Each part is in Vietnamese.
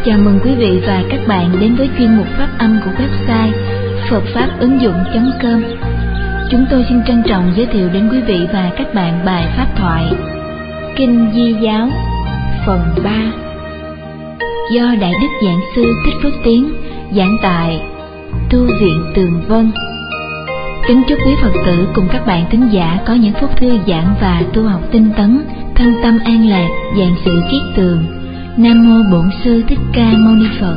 Chào mừng quý vị và các bạn đến với chuyên mục phát âm của website Phật Pháp ứng dụng.com. Chúng tôi xin trân trọng giới thiệu đến quý vị và các bạn bài pháp thoại Kinh Di Giáo phần 3 do Đại Đức Giảng Sư Thích Phước Tiến giảng tại Tu viện Tường Vân. Kính chúc quý Phật tử cùng các bạn thính giả có những phút thư giãn và tu học tinh tấn, thân tâm an lạc, vạn sự kiết tường. Nam mô Bổn Sư Thích Ca Mâu Ni Phật.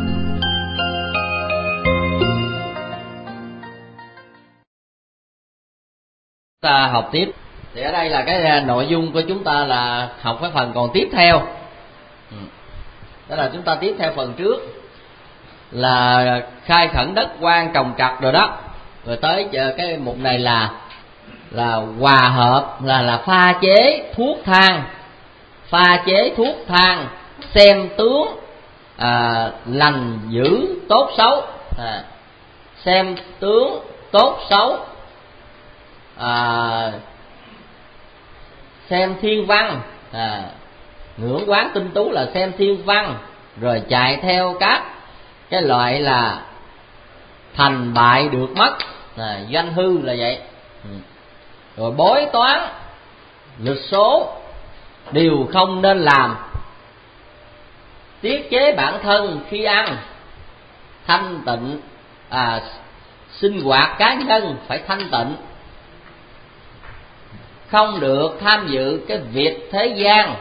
Ta học tiếp. Thì ở đây là cái nội dung của chúng ta là học cái phần còn tiếp theo. Đó là chúng ta tiếp theo phần trước là khai khẩn đất quan trồng trọt rồi đó. Rồi tới cái mục này là hòa hợp, là pha chế thuốc thang. Pha chế thuốc thang, xem tướng lành dữ tốt xấu, xem tướng tốt xấu, xem thiên văn, ngưỡng quán tinh tú là xem thiên văn, rồi chạy theo các cái loại là thành bại được mất, doanh hư là vậy, rồi bói toán lịch số điều không nên làm, tiết chế bản thân khi ăn, thanh tịnh, sinh hoạt cá nhân phải thanh tịnh, không được tham dự cái việc thế gian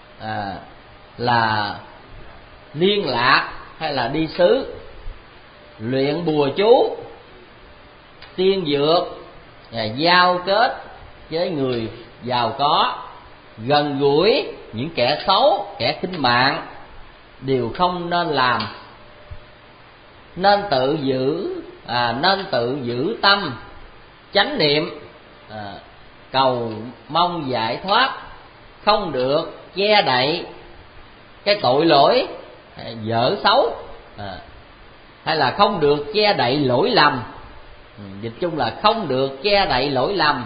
là liên lạc hay là đi xứ, luyện bùa chú, tiên dược, giao kết với người giàu có, gần gũi những kẻ xấu, kẻ khinh mạng đều không nên làm. Nên tự giữ tâm chánh niệm, cầu mong giải thoát, không được che đậy cái tội lỗi dở xấu, hay là không được che đậy lỗi lầm. Dịch chung là không được che đậy lỗi lầm,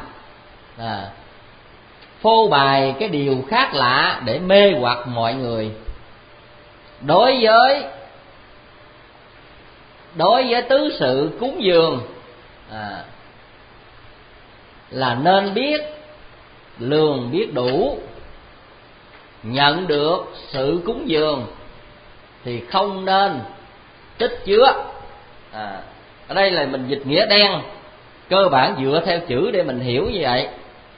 phô bày cái điều khác lạ để mê hoặc mọi người. Đối với tứ sự cúng dường là nên biết lường biết đủ. Nhận được sự cúng dường thì không nên tích chứa. Ở đây là mình dịch nghĩa đen, cơ bản dựa theo chữ để mình hiểu như vậy.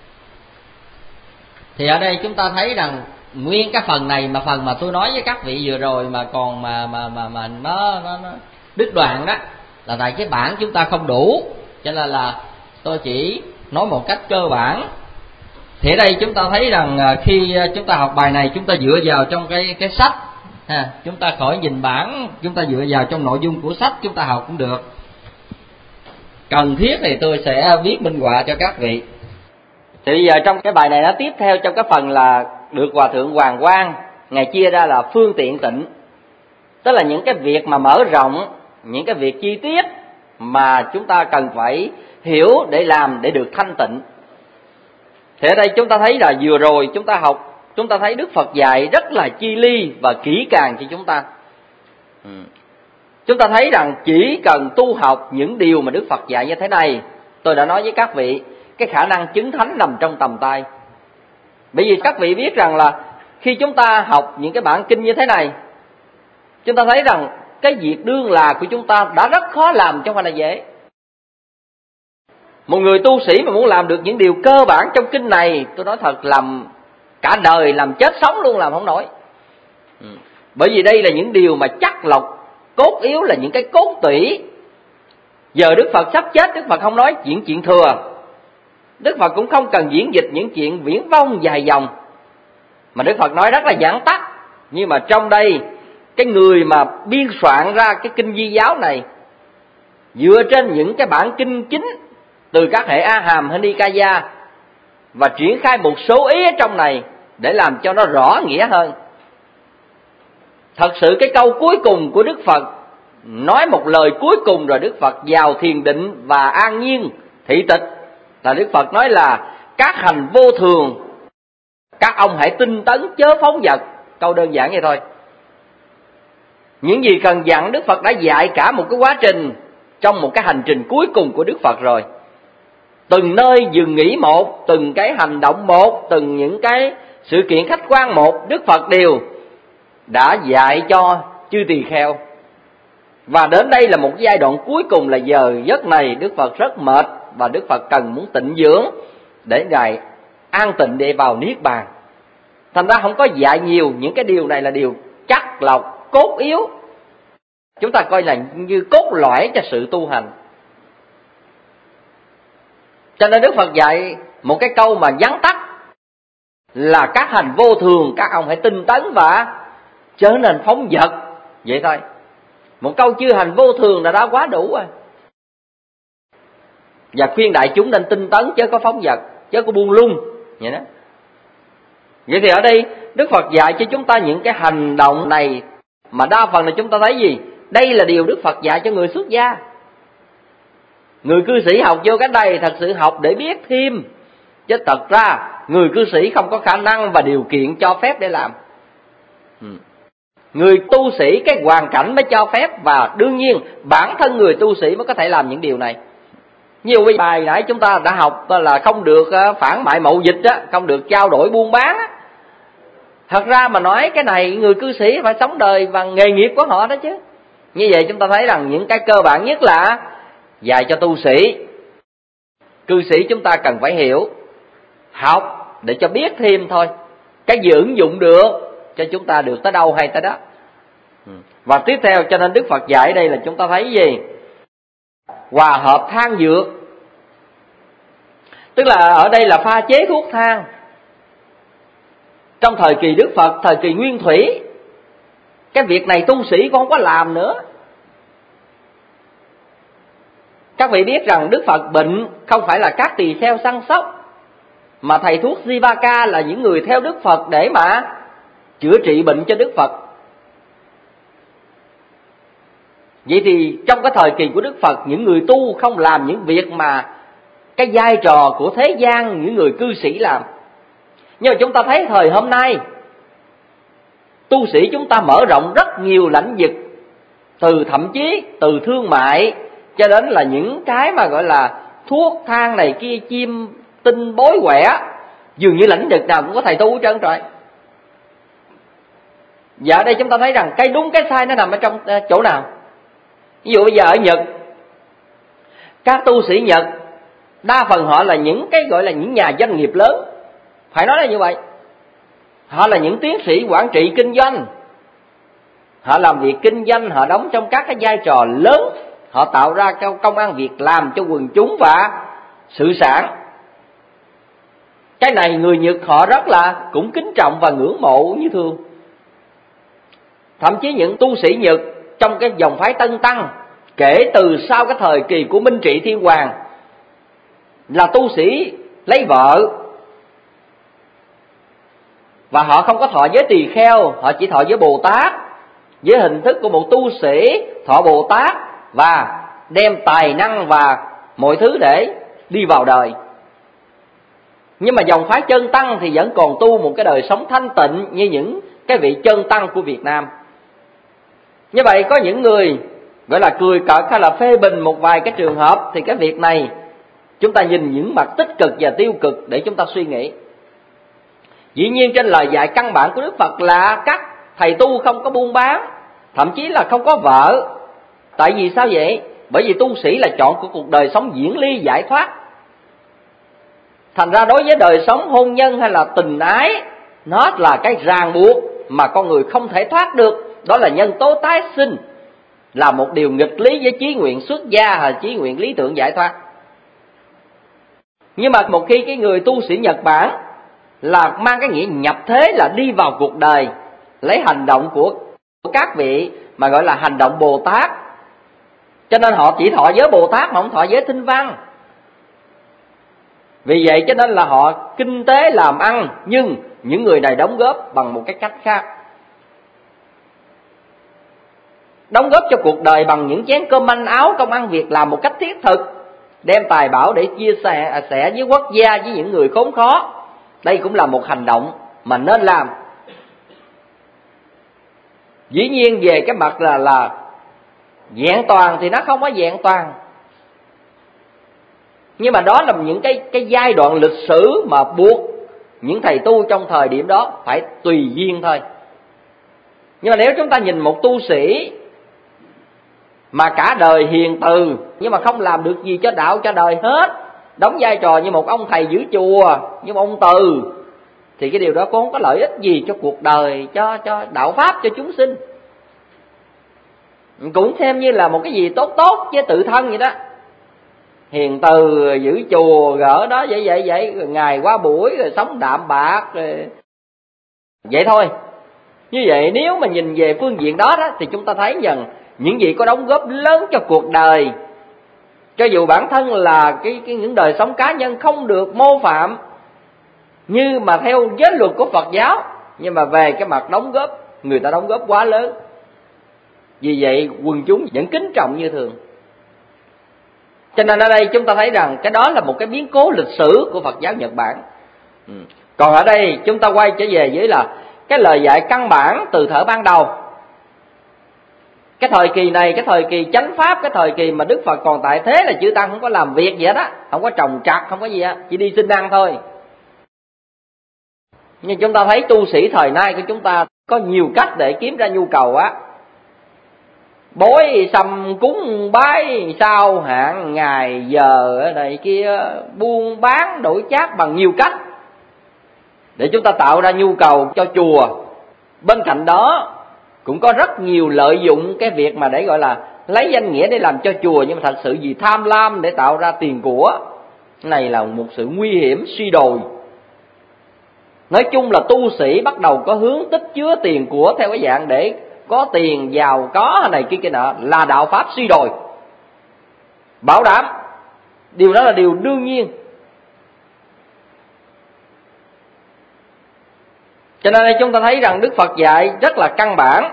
Thì ở đây chúng ta thấy rằng nguyên cái phần này, mà phần mà tôi nói với các vị vừa rồi mà còn mà nó đứt đoạn đó, là tại cái bản chúng ta không đủ, cho nên là tôi chỉ nói một cách cơ bản. Thì ở đây chúng ta thấy rằng khi chúng ta học bài này, chúng ta dựa vào trong cái sách, chúng ta khỏi nhìn bản, chúng ta dựa vào trong nội dung của sách chúng ta học cũng được. Cần thiết thì tôi sẽ viết minh họa cho các vị. Thì bây giờ trong cái bài này nó tiếp theo trong cái phần là được Hòa Thượng Hoàng Quang Ngài chia ra là phương tiện tịnh, tức là những cái việc mà mở rộng, những cái việc chi tiết mà chúng ta cần phải hiểu để làm để được thanh tịnh. Thì ở đây chúng ta thấy là vừa rồi chúng ta học, chúng ta thấy Đức Phật dạy rất là chi ly và kỹ càng cho chúng ta. Chúng ta thấy rằng chỉ cần tu học những điều mà Đức Phật dạy như thế này, tôi đã nói với các vị, cái khả năng chứng thánh nằm trong tầm tay. Bởi vì các vị biết rằng là khi chúng ta học những cái bản kinh như thế này, chúng ta thấy rằng cái việc đương là của chúng ta đã rất khó làm, chứ không phải là dễ. Một người tu sĩ mà muốn làm được những điều cơ bản trong kinh này, tôi nói thật, làm cả đời, làm chết sống luôn làm không nổi. Bởi vì đây là những điều mà chắc lọc, cốt yếu, là những cái cốt tủy. Giờ Đức Phật sắp chết, Đức Phật không nói chuyện thừa, Đức Phật cũng không cần diễn dịch những chuyện viển vông dài dòng, mà Đức Phật nói rất là giản tắt. Nhưng mà trong đây, cái người mà biên soạn ra cái kinh Di Giáo này dựa trên những cái bản kinh chính từ các hệ A Hàm hay Nikaya, và triển khai một số ý ở trong này để làm cho nó rõ nghĩa hơn. Thật sự cái câu cuối cùng của Đức Phật, nói một lời cuối cùng rồi Đức Phật vào thiền định và an nhiên thị tịch, là Đức Phật nói là các hành vô thường, các ông hãy tinh tấn chớ phóng dật. Câu đơn giản vậy thôi. Những gì cần dặn Đức Phật đã dạy cả một cái quá trình, trong một cái hành trình cuối cùng của Đức Phật rồi. Từng nơi dừng nghỉ một, từng cái hành động một, từng những cái sự kiện khách quan một, Đức Phật đều đã dạy cho chư tỳ kheo. Và đến đây là một giai đoạn cuối cùng, là giờ giấc này Đức Phật rất mệt và Đức Phật cần muốn tịnh dưỡng để Ngài an tịnh để vào Niết Bàn. Thành ra không có dạy nhiều, những cái điều này là điều chắc lọc, cốt yếu. Chúng ta coi là như cốt lõi cho sự tu hành. Cho nên Đức Phật dạy một cái câu mà vắn tắt là các hành vô thường, các ông hãy tinh tấn và trở nên phóng dật. Vậy thôi. Một câu chư hành vô thường là đã quá đủ rồi. Và khuyên đại chúng nên tinh tấn chứ có phóng dật, chứ có buông lung. Vậy đó. Vậy thì ở đây Đức Phật dạy cho chúng ta những cái hành động này mà đa phần là chúng ta thấy gì? Đây là điều Đức Phật dạy cho người xuất gia. Người cư sĩ học vô cái đây thật sự học để biết thêm, chứ thật ra người cư sĩ không có khả năng và điều kiện cho phép để làm. Người tu sĩ cái hoàn cảnh mới cho phép, và đương nhiên bản thân người tu sĩ mới có thể làm những điều này. Nhiều bài nãy chúng ta đã học là không được phản bại mậu dịch á, không được trao đổi buôn bán á. Thật ra mà nói cái này người cư sĩ phải sống đời bằng nghề nghiệp của họ đó chứ. Như vậy chúng ta thấy rằng những cái cơ bản nhất là dạy cho tu sĩ. Cư sĩ chúng ta cần phải hiểu, học để cho biết thêm thôi. Cái gì ứng dụng được cho chúng ta được tới đâu hay tới đó. Và tiếp theo cho nên Đức Phật dạy đây là chúng ta thấy gì? Hòa hợp than dược. Tức là ở đây là pha chế thuốc thang. Trong thời kỳ Đức Phật, thời kỳ Nguyên Thủy, cái việc này tu sĩ cũng không có làm nữa. Các vị biết rằng Đức Phật bệnh không phải là các tỳ kheo săn sóc, mà thầy thuốc Jivaka là những người theo Đức Phật để mà chữa trị bệnh cho Đức Phật. Vậy thì trong cái thời kỳ của Đức Phật, những người tu không làm những việc mà cái vai trò của thế gian những người cư sĩ làm. Nhưng mà chúng ta thấy thời hôm nay, tu sĩ chúng ta mở rộng rất nhiều lĩnh vực, thậm chí từ thương mại cho đến là những cái mà gọi là thuốc thang này kia, chim tinh bối quẻ, dường như lĩnh vực nào cũng có thầy tu hết trơn rồi. Và ở đây chúng ta thấy rằng cái đúng cái sai nó nằm ở trong chỗ nào. Ví dụ bây giờ ở Nhật, các tu sĩ Nhật đa phần họ là những cái gọi là những nhà doanh nghiệp lớn, phải nói là như vậy. Họ là những tiến sĩ quản trị kinh doanh, họ làm việc kinh doanh, họ đóng trong các cái vai trò lớn, họ tạo ra công ăn việc làm cho quần chúng và sự sản. Cái này người Nhật họ rất là cũng kính trọng và ngưỡng mộ như thường. Thậm chí những tu sĩ Nhật trong cái dòng phái Tân Tăng, kể từ sau cái thời kỳ của Minh Trị Thiên Hoàng, là tu sĩ lấy vợ, và họ không có thọ giới tỳ kheo, họ chỉ thọ giới Bồ Tát, với hình thức của một tu sĩ thọ Bồ Tát và đem tài năng và mọi thứ để đi vào đời. Nhưng mà dòng phái chân tăng thì vẫn còn tu một cái đời sống thanh tịnh như những cái vị chân tăng của Việt Nam. Như vậy có những người gọi là cười cợt hay là phê bình một vài cái trường hợp, thì cái việc này chúng ta nhìn những mặt tích cực và tiêu cực để chúng ta suy nghĩ. Dĩ nhiên trên lời dạy căn bản của Đức Phật là các thầy tu không có buôn bán, thậm chí là không có vợ. Tại vì sao vậy? Bởi vì tu sĩ là chọn của cuộc đời sống diễn ly giải thoát. Thành ra đối với đời sống hôn nhân hay là tình ái, nó là cái ràng buộc mà con người không thể thoát được. Đó là nhân tố tái sinh, là một điều nghịch lý với chí nguyện xuất gia hay chí nguyện lý tưởng giải thoát. Nhưng mà một khi cái người tu sĩ Nhật Bản là mang cái nghĩa nhập thế, là đi vào cuộc đời, lấy hành động của các vị mà gọi là hành động Bồ Tát, cho nên họ chỉ thọ giới Bồ Tát mà không thọ giới Tinh Văn. Vì vậy cho nên là họ kinh tế làm ăn, nhưng những người này đóng góp bằng một cái cách khác. Đóng góp cho cuộc đời bằng những chén cơm manh áo, công ăn việc làm một cách thiết thực, đem tài bảo để chia sẻ với quốc gia, với những người khốn khó. Đây cũng là một hành động mà nên làm. Dĩ nhiên về cái mặt là vẹn toàn thì nó không có vẹn toàn, nhưng mà đó là những cái giai đoạn lịch sử mà buộc những thầy tu trong thời điểm đó phải tùy duyên thôi. Nhưng mà nếu chúng ta nhìn một tu sĩ mà cả đời hiền từ nhưng mà không làm được gì cho đạo cho đời hết, đóng vai trò như một ông thầy giữ chùa, như một ông từ, thì cái điều đó cũng không có lợi ích gì cho cuộc đời, cho đạo pháp, cho chúng sinh. Cũng xem như là một cái gì tốt tốt với tự thân vậy đó. Hiền từ giữ chùa gỡ đó vậy rồi ngày qua buổi rồi sống đạm bạc rồi vậy thôi. Như vậy nếu mà nhìn về phương diện đó thì chúng ta thấy rằng những gì có đóng góp lớn cho cuộc đời, cho dù bản thân là những đời sống cá nhân không được mô phạm như mà theo giới luật của Phật giáo, nhưng mà về cái mặt đóng góp, người ta đóng góp quá lớn. Vì vậy quần chúng vẫn kính trọng như thường. Cho nên ở đây chúng ta thấy rằng cái đó là một cái biến cố lịch sử của Phật giáo Nhật Bản. Còn ở đây chúng ta quay trở về với là cái lời dạy căn bản từ thuở ban đầu. Cái thời kỳ này, cái thời kỳ chánh pháp, cái thời kỳ mà Đức Phật còn tại thế là chư tăng không có làm việc gì hết á, không có trồng trọt, không có gì á, chỉ đi xin ăn thôi. Nhưng chúng ta thấy tu sĩ thời nay của chúng ta có nhiều cách để kiếm ra nhu cầu á. Bối xăm cúng bái sao hạn ngày giờ ở đây kia, buôn bán đổi chác bằng nhiều cách để chúng ta tạo ra nhu cầu cho chùa. Bên cạnh đó cũng có rất nhiều lợi dụng cái việc mà để gọi là lấy danh nghĩa để làm cho chùa, nhưng mà thật sự vì tham lam để tạo ra tiền của. Cái này là một sự nguy hiểm suy đồi. Nói chung là tu sĩ bắt đầu có hướng tích chứa tiền của theo cái dạng để có tiền, giàu có này kia nọ, là đạo pháp suy đồi. Bảo đảm điều đó là điều đương nhiên. Cho nên đây chúng ta thấy rằng Đức Phật dạy rất là căn bản.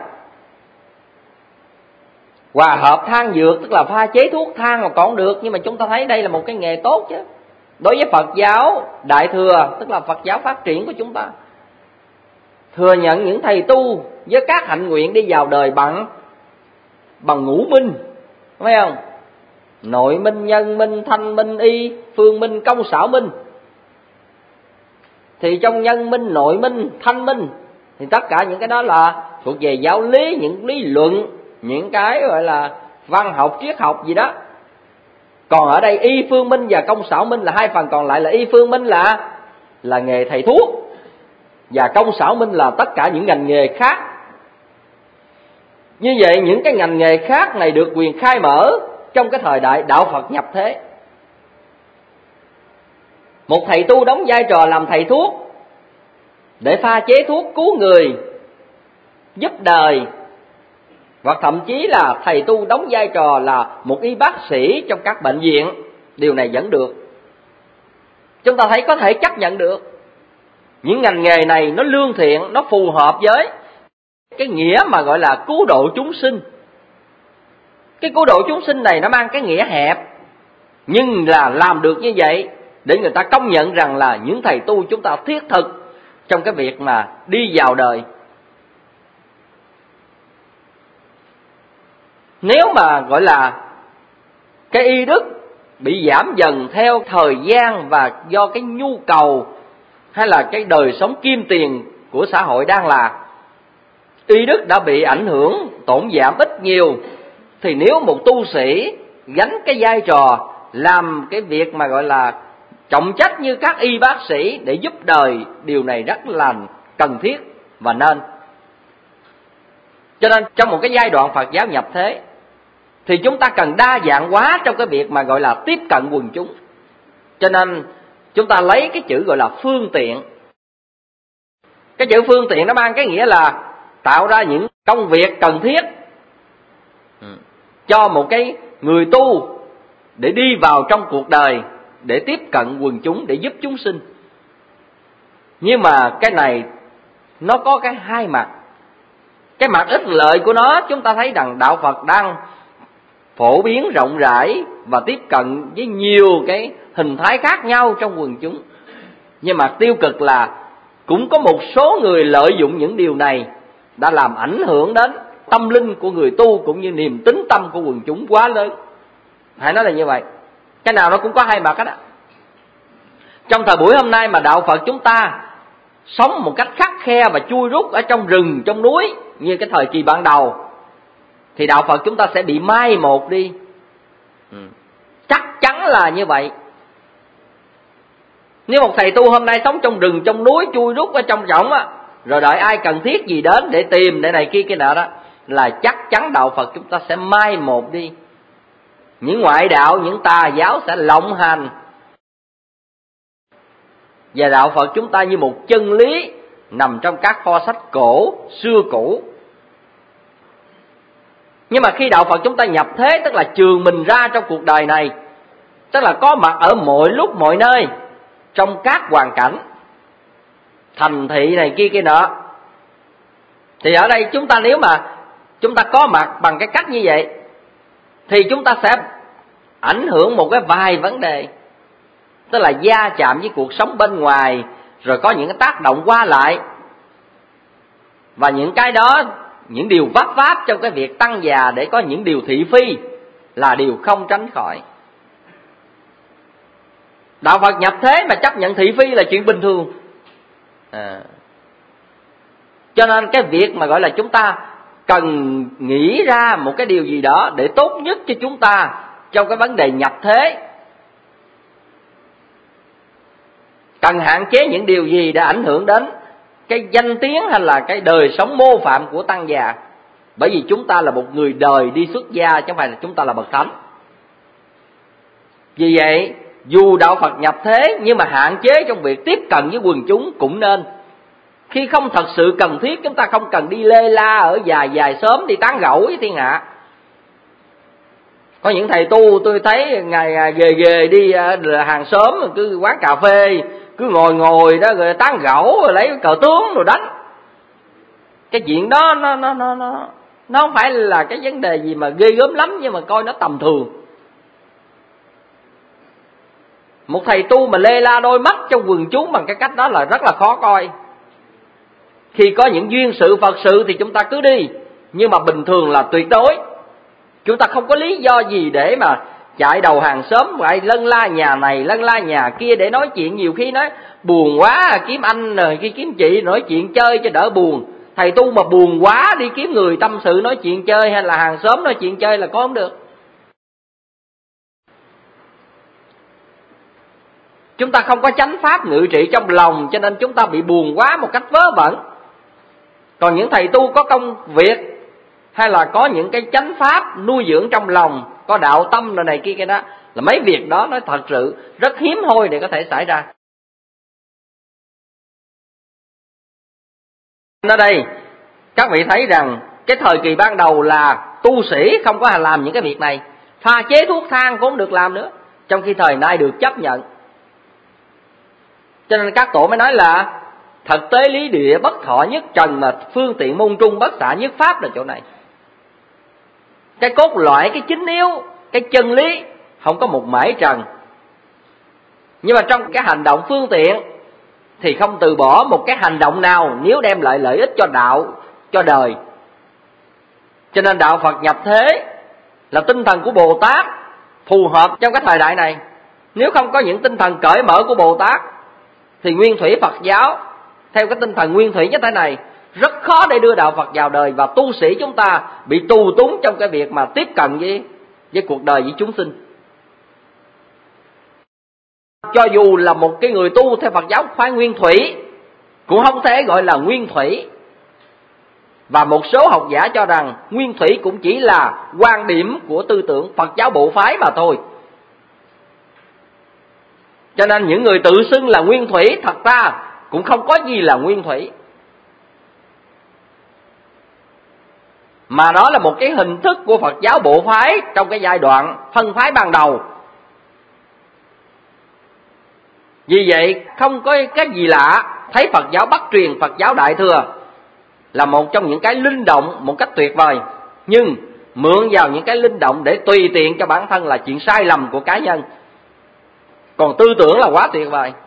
Hòa hợp than dược, tức là pha chế thuốc thang mà còn được, nhưng mà chúng ta thấy đây là một cái nghề tốt chứ. Đối với Phật giáo Đại Thừa, tức là Phật giáo phát triển của chúng ta, thừa nhận những thầy tu với các hạnh nguyện đi vào đời bằng ngũ minh, phải không? Nội minh, nhân minh, thanh minh, y, phương minh, công xảo minh. Thì trong nhân minh, nội minh, thanh minh thì tất cả những cái đó là thuộc về giáo lý, những lý luận, những cái gọi là văn học, triết học gì đó. Còn ở đây y phương minh và công xảo minh là hai phần còn lại. Là y phương minh là nghề thầy thuốc, và công xảo minh là tất cả những ngành nghề khác. Như vậy những cái ngành nghề khác này được quyền khai mở trong cái thời đại đạo Phật nhập thế. Một thầy tu đóng vai trò làm thầy thuốc để pha chế thuốc cứu người, giúp đời, hoặc thậm chí là thầy tu đóng vai trò là một y bác sĩ trong các bệnh viện. Điều này vẫn được. Chúng ta thấy có thể chấp nhận được. Những ngành nghề này nó lương thiện, nó phù hợp với cái nghĩa mà gọi là cứu độ chúng sinh. Cái cứu độ chúng sinh này nó mang cái nghĩa hẹp, nhưng là làm được như vậy để người ta công nhận rằng là những thầy tu chúng ta thiết thực trong cái việc mà đi vào đời. Nếu mà gọi là cái y đức bị giảm dần theo thời gian và do cái nhu cầu hay là cái đời sống kim tiền của xã hội đang là, y đức đã bị ảnh hưởng, tổn giảm ít nhiều, thì nếu một tu sĩ gánh cái vai trò làm cái việc mà gọi là trọng trách như các y bác sĩ để giúp đời, điều này rất là cần thiết và nên. Cho nên trong một cái giai đoạn Phật giáo nhập thế thì chúng ta cần đa dạng hóa trong cái việc mà gọi là tiếp cận quần chúng. Cho nên chúng ta lấy cái chữ gọi là phương tiện. Cái chữ phương tiện nó mang cái nghĩa là tạo ra những công việc cần thiết cho một cái người tu để đi vào trong cuộc đời, để tiếp cận quần chúng, để giúp chúng sinh. Nhưng mà cái này nó có cái hai mặt. Cái mặt ích lợi của nó, chúng ta thấy rằng đạo Phật đang phổ biến rộng rãi và tiếp cận với nhiều cái hình thái khác nhau trong quần chúng. Nhưng mặt tiêu cực là cũng có một số người lợi dụng những điều này đã làm ảnh hưởng đến tâm linh của người tu cũng như niềm tín tâm của quần chúng quá lớn. Hãy nói là như vậy. Cái nào nó cũng có hai mặt hết á. Trong thời buổi hôm nay mà đạo Phật chúng ta sống một cách khắt khe và chui rút ở trong rừng, trong núi như cái thời kỳ ban đầu, thì đạo Phật chúng ta sẽ bị mai một đi. Chắc chắn là như vậy. Nếu một thầy tu hôm nay sống trong rừng, trong núi, chui rút ở trong rỗng á, rồi đợi ai cần thiết gì đến để tìm, để này kia kia nọ đó, là chắc chắn đạo Phật chúng ta sẽ mai một đi. Những ngoại đạo, những tà giáo sẽ lộng hành. Và đạo Phật chúng ta như một chân lý nằm trong các kho sách cổ, xưa cũ. Nhưng mà khi đạo Phật chúng ta nhập thế, tức là trường mình ra trong cuộc đời này, tức là có mặt ở mọi lúc mọi nơi, trong các hoàn cảnh, thành thị này kia kia nọ, thì ở đây chúng ta nếu mà chúng ta có mặt bằng cái cách như vậy, thì chúng ta sẽ ảnh hưởng một cái vài vấn đề, tức là va chạm với cuộc sống bên ngoài, rồi có những cái tác động qua lại, và những cái đó, những điều vấp váp trong cái việc tăng già để có những điều thị phi là điều không tránh khỏi. Đạo Phật nhập thế mà chấp nhận thị phi là chuyện bình thường. Cho nên cái việc mà gọi là chúng ta cần nghĩ ra một cái điều gì đó để tốt nhất cho chúng ta trong cái vấn đề nhập thế, cần hạn chế những điều gì để ảnh hưởng đến cái danh tiếng hay là cái đời sống mô phạm của tăng già. Bởi vì chúng ta là một người đời đi xuất gia, chứ không phải là chúng ta là bậc thánh. Vì vậy, dù đạo Phật nhập thế, nhưng mà hạn chế trong việc tiếp cận với quần chúng cũng nên. Khi không thật sự cần thiết, chúng ta không cần đi lê la ở dài sớm đi tán gẫu với thiên hạ. Có những thầy tu tôi thấy ngày ghề đi hàng xóm, cứ quán cà phê, cứ ngồi đó rồi tán gẫu, rồi lấy cờ tướng rồi đánh. Cái chuyện đó nó không phải là cái vấn đề gì mà ghê gớm lắm, nhưng mà coi nó tầm thường. Một thầy tu mà lê la đôi mắt trong quần chúng bằng cái cách đó là rất là khó coi. Khi có những duyên sự Phật sự thì chúng ta cứ đi, nhưng mà bình thường là tuyệt đối. Chúng ta không có lý do gì để mà chạy đầu hàng xóm, phải lân la nhà này, lân la nhà kia để nói chuyện. Nhiều khi nói buồn quá, kiếm anh rồi khi kiếm chị nói chuyện chơi cho đỡ buồn. Thầy tu mà buồn quá đi kiếm người tâm sự nói chuyện chơi, hay là hàng xóm nói chuyện chơi là có không được. Chúng ta không có chánh pháp ngự trị trong lòng, cho nên chúng ta bị buồn quá một cách vớ vẩn. Còn những thầy tu có công việc, hay là có những cái chánh pháp nuôi dưỡng trong lòng, có đạo tâm rồi này kia cái đó, là mấy việc đó nó thật sự rất hiếm hoi để có thể xảy ra. Ở đây các vị thấy rằng cái thời kỳ ban đầu là tu sĩ không có làm những cái việc này, pha chế thuốc thang cũng không được làm nữa, trong khi thời nay được chấp nhận. Cho nên các tổ mới nói là thực tế lý địa bất thọ nhất trần, mà phương tiện môn trung bất xạ nhất pháp là chỗ này. Cái cốt lõi, cái chính yếu, cái chân lý không có một mảy trần. Nhưng mà trong cái hành động phương tiện thì không từ bỏ một cái hành động nào nếu đem lại lợi ích cho đạo, cho đời. Cho nên đạo Phật nhập thế là tinh thần của Bồ Tát phù hợp trong cái thời đại này. Nếu không có những tinh thần cởi mở của Bồ Tát thì nguyên thủy Phật giáo theo cái tinh thần nguyên thủy như thế này rất khó để đưa đạo Phật vào đời, và tu sĩ chúng ta bị tù túng trong cái việc mà tiếp cận với cuộc đời, với chúng sinh. Cho dù là một cái người tu theo Phật giáo khoái nguyên thủy cũng không thể gọi là nguyên thủy. Và một số học giả cho rằng nguyên thủy cũng chỉ là quan điểm của tư tưởng Phật giáo bộ phái mà thôi. Cho nên những người tự xưng là nguyên thủy thật ra cũng không có gì là nguyên thủy, mà đó là một cái hình thức của Phật giáo bộ phái trong cái giai đoạn phân phái ban đầu. Vì vậy không có cái gì lạ thấy Phật giáo Bắc truyền, Phật giáo Đại Thừa là một trong những cái linh động một cách tuyệt vời, nhưng mượn vào những cái linh động để tùy tiện cho bản thân là chuyện sai lầm của cá nhân. Còn tư tưởng là quá tuyệt vời,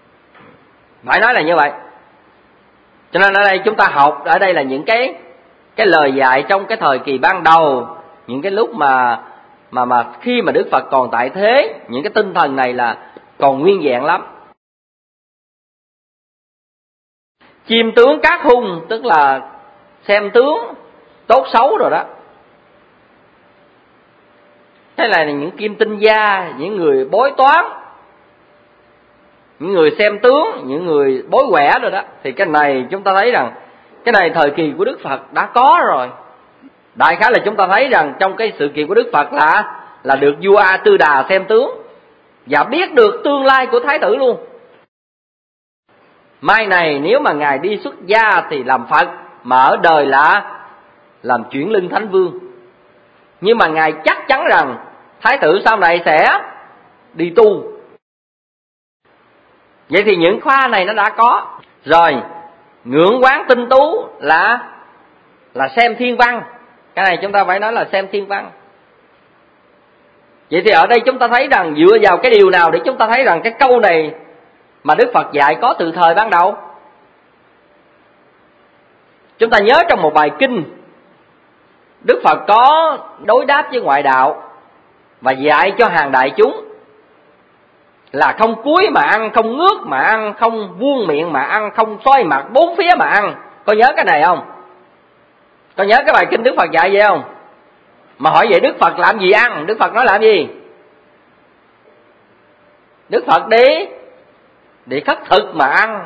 phải nói là như vậy. Cho nên ở đây chúng ta học, ở đây là những cái cái lời dạy trong cái thời kỳ ban đầu, những cái lúc mà khi mà Đức Phật còn tại thế, những cái tinh thần này là còn nguyên vẹn lắm. Chiêm tướng các hung tức là xem tướng tốt xấu rồi đó. Thế là những kim tinh gia, những người bói toán, những người xem tướng, những người bói quẻ rồi đó. Thì cái này chúng ta thấy rằng cái này thời kỳ của Đức Phật đã có rồi. Đại khái là chúng ta thấy rằng trong cái sự kiện của Đức Phật là được vua A Tư Đà xem tướng và biết được tương lai của thái tử luôn. Mai này nếu mà ngài đi xuất gia thì làm Phật, mà ở đời là làm chuyển lưng thánh vương. Nhưng mà ngài chắc chắn rằng thái tử sau này sẽ đi tu. Vậy thì những khoa này nó đã có rồi. Ngưỡng quán tinh tú là xem thiên văn. Cái này chúng ta phải nói là xem thiên văn. Vậy thì ở đây chúng ta thấy rằng dựa vào cái điều nào để chúng ta thấy rằng cái câu này mà Đức Phật dạy có từ thời ban đầu? Chúng ta nhớ trong một bài kinh, Đức Phật có đối đáp với ngoại đạo và dạy cho hàng đại chúng là không cúi mà ăn, không ngước mà ăn, không vuông miệng mà ăn, không xoay mặt bốn phía mà ăn. Có nhớ cái này không? Có nhớ cái bài kinh Đức Phật dạy vậy không? Mà hỏi vậy Đức Phật làm gì ăn? Đức Phật nói làm gì? Đức Phật đi khất thực mà ăn.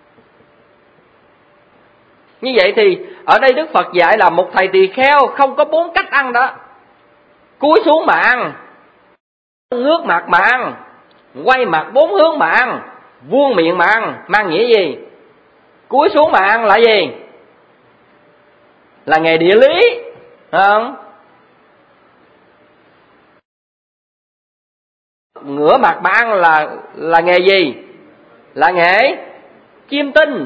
Như vậy thì ở đây Đức Phật dạy là một thầy tỳ kheo không có 4 cách ăn đó. Cúi xuống mà ăn, ngước mặt mà ăn, quay mặt 4 hướng mà ăn, vuông miệng mà ăn. Mang nghĩa gì? Cúi xuống mà ăn là gì? Là nghề địa lý, phải không? Ngửa mặt mà ăn là nghề gì? Là nghề chiêm tinh.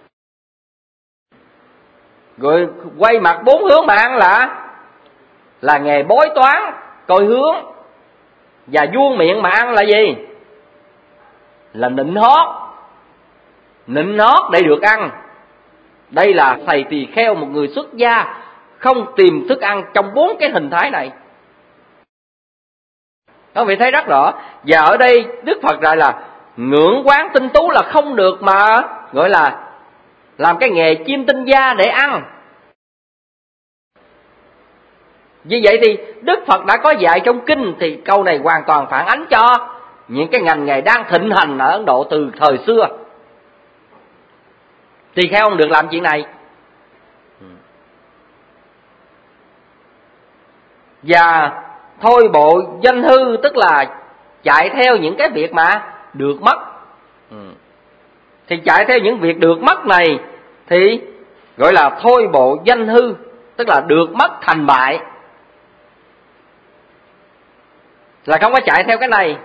Rồi quay mặt 4 hướng mà ăn là nghề bói toán, coi hướng. Và vuông miệng mà ăn là gì? Là nịnh hót. Nịnh hót để được ăn. Đây là thầy tỳ kheo, một người xuất gia không tìm thức ăn trong 4 cái hình thái này. Các vị thấy rất rõ. Và ở đây Đức Phật dạy là ngưỡng quán tinh tú là không được mà gọi là làm cái nghề chiêm tinh gia để ăn. Vì vậy thì Đức Phật đã có dạy trong kinh, thì câu này hoàn toàn phản ánh cho những cái ngành nghề đang thịnh hành ở Ấn Độ từ thời xưa. Tỳ kheo không được làm chuyện này. Và thôi bộ danh hư tức là chạy theo những cái việc mà được mất. Thì chạy theo những việc được mất này thì gọi là thôi bộ danh hư, tức là được mất thành bại. Là không có chạy theo cái này.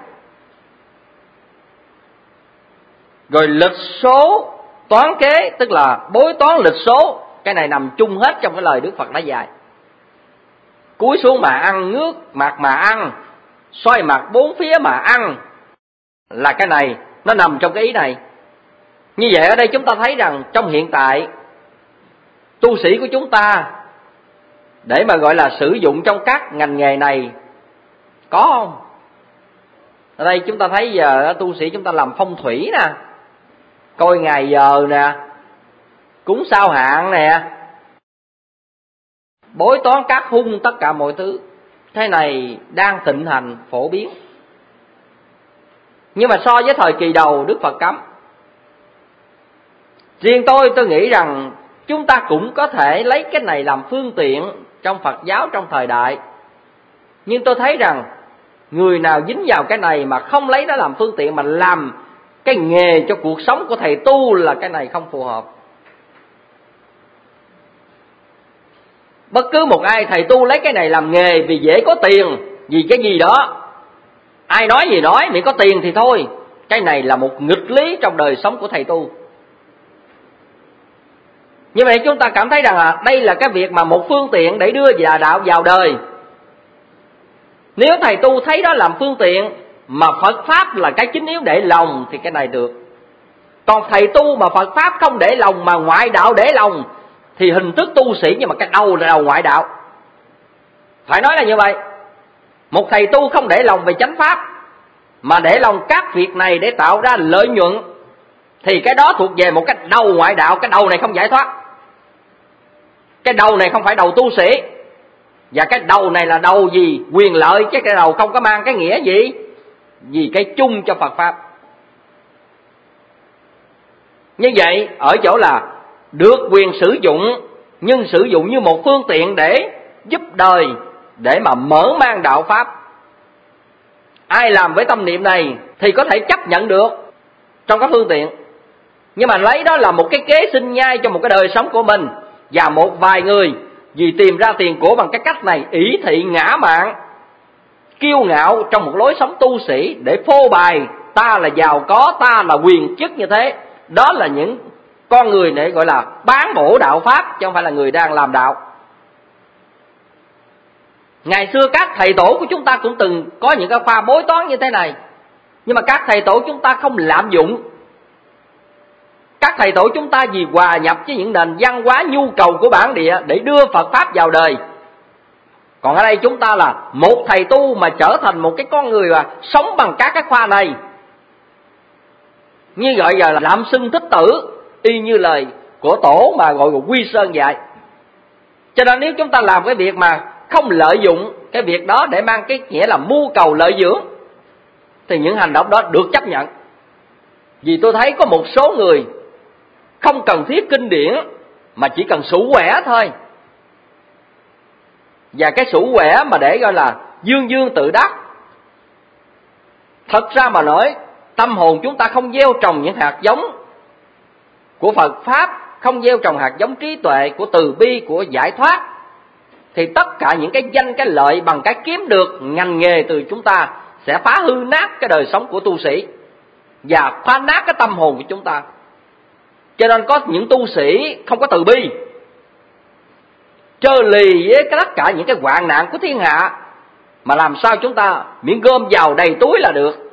Rồi lịch số toán kế tức là bối toán lịch số, cái này nằm chung hết trong cái lời Đức Phật đã dạy. Cúi xuống mà ăn, ngước mặt mà ăn, xoay mặt 4 phía mà ăn, là cái này nó nằm trong cái ý này. Như vậy ở đây chúng ta thấy rằng trong hiện tại tu sĩ của chúng ta để mà gọi là sử dụng trong các ngành nghề này có không? Ở đây chúng ta thấy giờ tu sĩ chúng ta làm phong thủy nè, coi ngày giờ nè, cúng sao hạn nè, bói toán các hung, tất cả mọi thứ thế này đang thịnh hành phổ biến. Nhưng mà so với thời kỳ đầu Đức Phật cấm. Riêng tôi nghĩ rằng chúng ta cũng có thể lấy cái này làm phương tiện trong Phật giáo trong thời đại. Nhưng tôi thấy rằng người nào dính vào cái này mà không lấy nó làm phương tiện mà làm cái nghề cho cuộc sống của thầy tu là cái này không phù hợp. Bất cứ một ai thầy tu lấy cái này làm nghề vì dễ có tiền, vì cái gì đó, ai nói gì nói, miễn có tiền thì thôi. Cái này là một nghịch lý trong đời sống của thầy tu. Như vậy chúng ta cảm thấy rằng đây là cái việc mà một phương tiện để đưa già đạo vào đời. Nếu thầy tu thấy đó làm phương tiện mà Phật Pháp là cái chính yếu để lòng thì cái này được. Còn thầy tu mà Phật Pháp không để lòng mà ngoại đạo để lòng thì hình thức tu sĩ nhưng mà cái đầu là đầu ngoại đạo. Phải nói là như vậy. Một thầy tu không để lòng về chánh pháp mà để lòng các việc này để tạo ra lợi nhuận thì cái đó thuộc về một cái đầu ngoại đạo. Cái đầu này không giải thoát. Cái đầu này không phải đầu tu sĩ. Và cái đầu này là đầu gì? Quyền lợi, chứ cái đầu không có mang cái nghĩa gì vì cái chung cho Phật Pháp. Như vậy ở chỗ là được quyền sử dụng, nhưng sử dụng như một phương tiện để giúp đời, để mà mở mang đạo Pháp. Ai làm với tâm niệm này thì có thể chấp nhận được trong các phương tiện. Nhưng mà lấy đó là một cái kế sinh nhai cho một cái đời sống của mình. Và một vài người vì tìm ra tiền của bằng cái cách này, ỷ thị ngã mạn, kiêu ngạo trong một lối sống tu sĩ để phô bày ta là giàu có, ta là quyền chức như thế. Đó là những con người để gọi là bán bổ đạo Pháp, chứ không phải là người đang làm đạo. Ngày xưa các thầy tổ của chúng ta cũng từng có những cái khoa bói toán như thế này. Nhưng mà các thầy tổ chúng ta không lạm dụng. Các thầy tổ chúng ta vì hòa nhập với những nền văn hóa nhu cầu của bản địa để đưa Phật Pháp vào đời. Còn ở đây chúng ta là một thầy tu mà trở thành một cái con người mà sống bằng các cái khoa này. Như gọi giờ là lạm xưng thích tử, y như lời của tổ mà gọi là Quy Sơn dạy. Cho nên nếu chúng ta làm cái việc mà không lợi dụng cái việc đó để mang cái nghĩa là mưu cầu lợi dưỡng thì những hành động đó được chấp nhận. Vì tôi thấy có một số người không cần thiết kinh điển mà chỉ cần sủ quẻ thôi. Và cái sủ quẻ mà để gọi là dương dương tự đắc. Thật ra mà nói, tâm hồn chúng ta không gieo trồng những hạt giống của Phật Pháp, không gieo trồng hạt giống trí tuệ, của từ bi, của giải thoát, thì tất cả những cái danh, cái lợi bằng cái kiếm được ngành nghề từ chúng ta sẽ phá hư nát cái đời sống của tu sĩ và phá nát cái tâm hồn của chúng ta. Cho nên có những tu sĩ không có từ bi, trơ lì với tất cả những cái hoạn nạn của thiên hạ, mà làm sao chúng ta miễn gom vào đầy túi là được.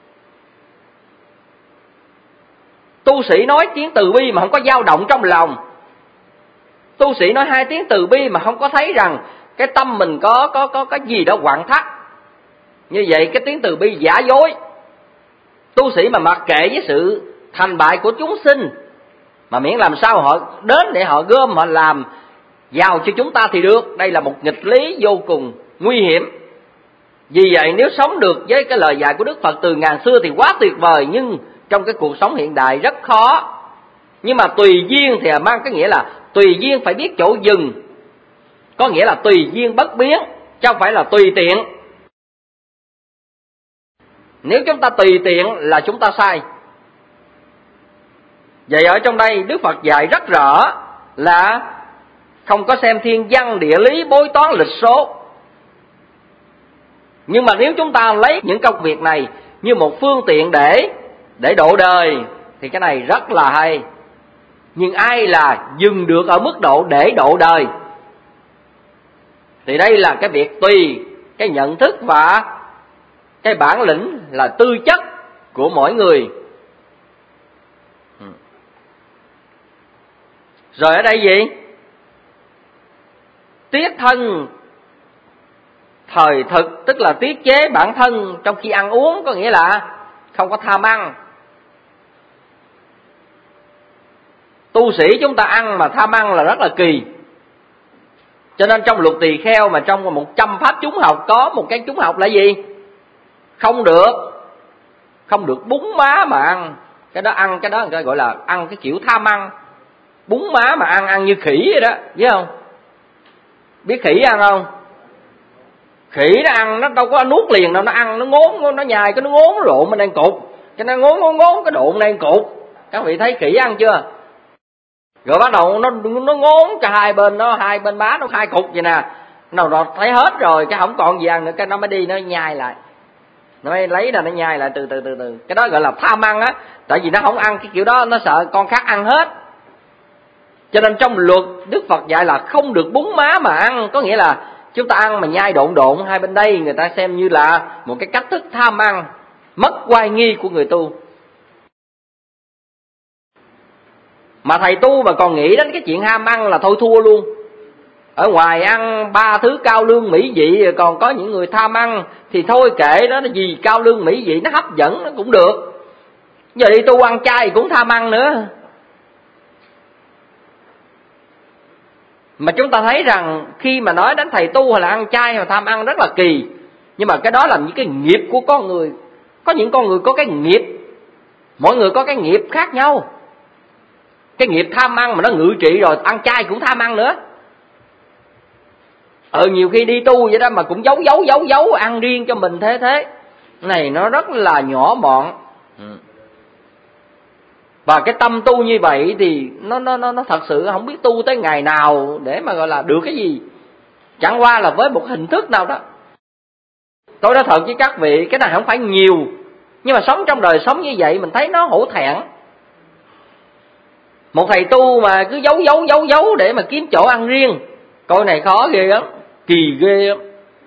Tu sĩ nói tiếng từ bi mà không có dao động trong lòng. Tu sĩ nói hai tiếng từ bi mà không có thấy rằng cái tâm mình có cái gì đó quặn thắt. Như vậy cái tiếng từ bi giả dối. Tu sĩ mà mặc kệ với sự thành bại của chúng sinh, mà miễn làm sao họ đến để họ gom, họ làm giàu cho chúng ta thì được. Đây là một nghịch lý vô cùng nguy hiểm. Vì vậy nếu sống được với cái lời dạy của Đức Phật từ ngàn xưa thì quá tuyệt vời. Nhưng trong cái cuộc sống hiện đại rất khó. Nhưng mà tùy duyên thì mang cái nghĩa là tùy duyên phải biết chỗ dừng. Có nghĩa là tùy duyên bất biến, chứ không phải là tùy tiện. Nếu chúng ta tùy tiện là chúng ta sai. Vậy ở trong đây Đức Phật dạy rất rõ là không có xem thiên văn, địa lý, bói toán, lịch số. Nhưng mà nếu chúng ta lấy những công việc này như một phương tiện để độ đời thì cái này rất là hay. Nhưng ai là dừng được ở mức độ để độ đời thì đây là cái việc tùy cái nhận thức và cái bản lĩnh là tư chất của mỗi người. Rồi ở đây gì? Tiết thân thời thực, tức là tiết chế bản thân trong khi ăn uống, có nghĩa là không có tham ăn. Tu sĩ chúng ta ăn mà tham ăn là rất là kỳ. Cho nên trong luật tỳ kheo mà trong 100 pháp chúng học có một cái chúng học là gì? Không được búng má mà ăn. Cái đó ăn, cái đó người ta gọi là ăn cái kiểu tham ăn. Búng má mà ăn như khỉ vậy đó, biết không? Biết khỉ ăn không? Khỉ nó ăn nó đâu có nuốt liền đâu, nó ăn nó ngốn, nó nhai cái nó ngốn nó độn bên đây cục, cái nó ngốn cái độn đây cục. Các vị thấy khỉ ăn chưa? Rồi bắt đầu nó ngốn cho hai bên má nó hai cục vậy nè. Nó thấy hết rồi, cái không còn gì ăn nữa, cái nó mới đi nó nhai lại. Nó mới lấy ra nó nhai lại từ từ. Cái đó gọi là tham ăn á, tại vì nó không ăn cái kiểu đó, nó sợ con khác ăn hết. Cho nên trong luật Đức Phật dạy là không được búng má mà ăn, có nghĩa là chúng ta ăn mà nhai độn hai bên đây, người ta xem như là một cái cách thức tham ăn, mất oai nghi của người tu. Mà thầy tu mà còn nghĩ đến cái chuyện ham ăn là thôi thua luôn. Ở ngoài ăn 3 thứ cao lương mỹ vị, còn có những người tham ăn thì thôi kệ đó, nó gì cao lương mỹ vị nó hấp dẫn nó cũng được. Giờ đi tu ăn chay cũng tham ăn nữa. Mà chúng ta thấy rằng khi mà nói đến thầy tu hay là ăn chay hay là tham ăn rất là kỳ. Nhưng mà cái đó là những cái nghiệp của con người. Có những con người có cái nghiệp, mỗi người có cái nghiệp khác nhau. Cái nghiệp tham ăn mà nó ngự trị rồi, ăn chay cũng tham ăn nữa. Nhiều khi đi tu vậy đó mà cũng giấu ăn riêng cho mình thế. Này nó rất là nhỏ mọn. Và cái tâm tu như vậy thì nó thật sự không biết tu tới ngày nào để mà gọi là được cái gì. Chẳng qua là với một hình thức nào đó. Tôi nói thật với các vị, cái này không phải nhiều, nhưng mà sống trong đời sống như vậy mình thấy nó hổ thẹn. Một thầy tu mà cứ giấu để mà kiếm chỗ ăn riêng, coi này khó ghê lắm, kỳ ghê lắm.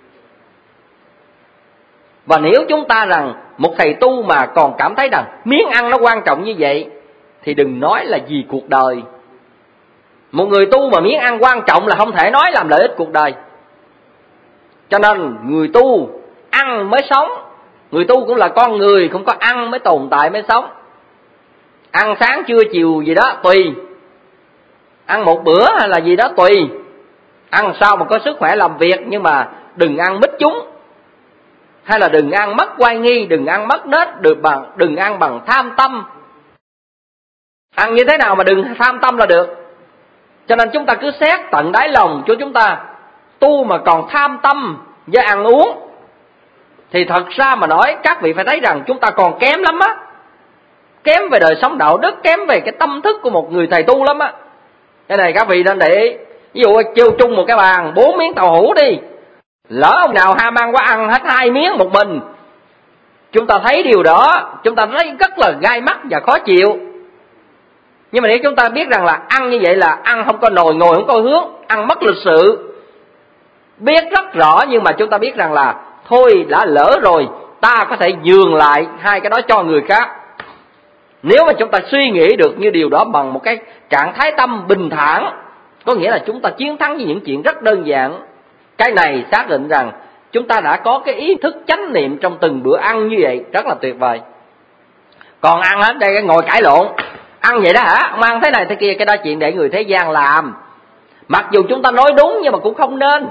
Và nếu chúng ta rằng một thầy tu mà còn cảm thấy rằng miếng ăn nó quan trọng như vậy thì đừng nói là gì cuộc đời. Một người tu mà miếng ăn quan trọng là không thể nói làm lợi ích cuộc đời. Cho nên người tu ăn mới sống. Người tu cũng là con người, không có ăn mới tồn tại mới sống. Ăn sáng trưa chiều gì đó tùy, ăn một bữa hay là gì đó tùy, ăn sao mà có sức khỏe làm việc, nhưng mà đừng ăn mít chúng, hay là đừng ăn mất oai nghi, đừng ăn mất nết, đừng ăn bằng tham tâm. Ăn như thế nào mà đừng tham tâm là được. Cho nên chúng ta cứ xét tận đáy lòng cho chúng ta. Tu mà còn tham tâm với ăn uống thì thật ra mà nói các vị phải thấy rằng chúng ta còn kém lắm á. Kém về đời sống đạo đức, kém về cái tâm thức của một người thầy tu lắm á. Cái này các vị nên để ý. Ví dụ kêu chung một cái bàn 4 miếng tàu hũ đi, lỡ ông nào ham ăn quá ăn hết 2 miếng một mình, chúng ta thấy điều đó chúng ta thấy rất là gai mắt và khó chịu. Nhưng mà nếu chúng ta biết rằng là ăn như vậy là ăn không có nồi, ngồi không có hướng, ăn mất lịch sự, biết rất rõ, nhưng mà chúng ta biết rằng là thôi đã lỡ rồi, ta có thể nhường lại 2 cái đó cho người khác. Nếu mà chúng ta suy nghĩ được như điều đó bằng một cái trạng thái tâm bình thản, có nghĩa là chúng ta chiến thắng với những chuyện rất đơn giản. Cái này xác định rằng chúng ta đã có cái ý thức chánh niệm trong từng bữa ăn như vậy, rất là tuyệt vời. Còn ăn hết đây ngồi cãi lộn, ăn vậy đó hả, ông ăn thế này thế kia, cái đó chuyện để người thế gian làm. Mặc dù chúng ta nói đúng nhưng mà cũng không nên.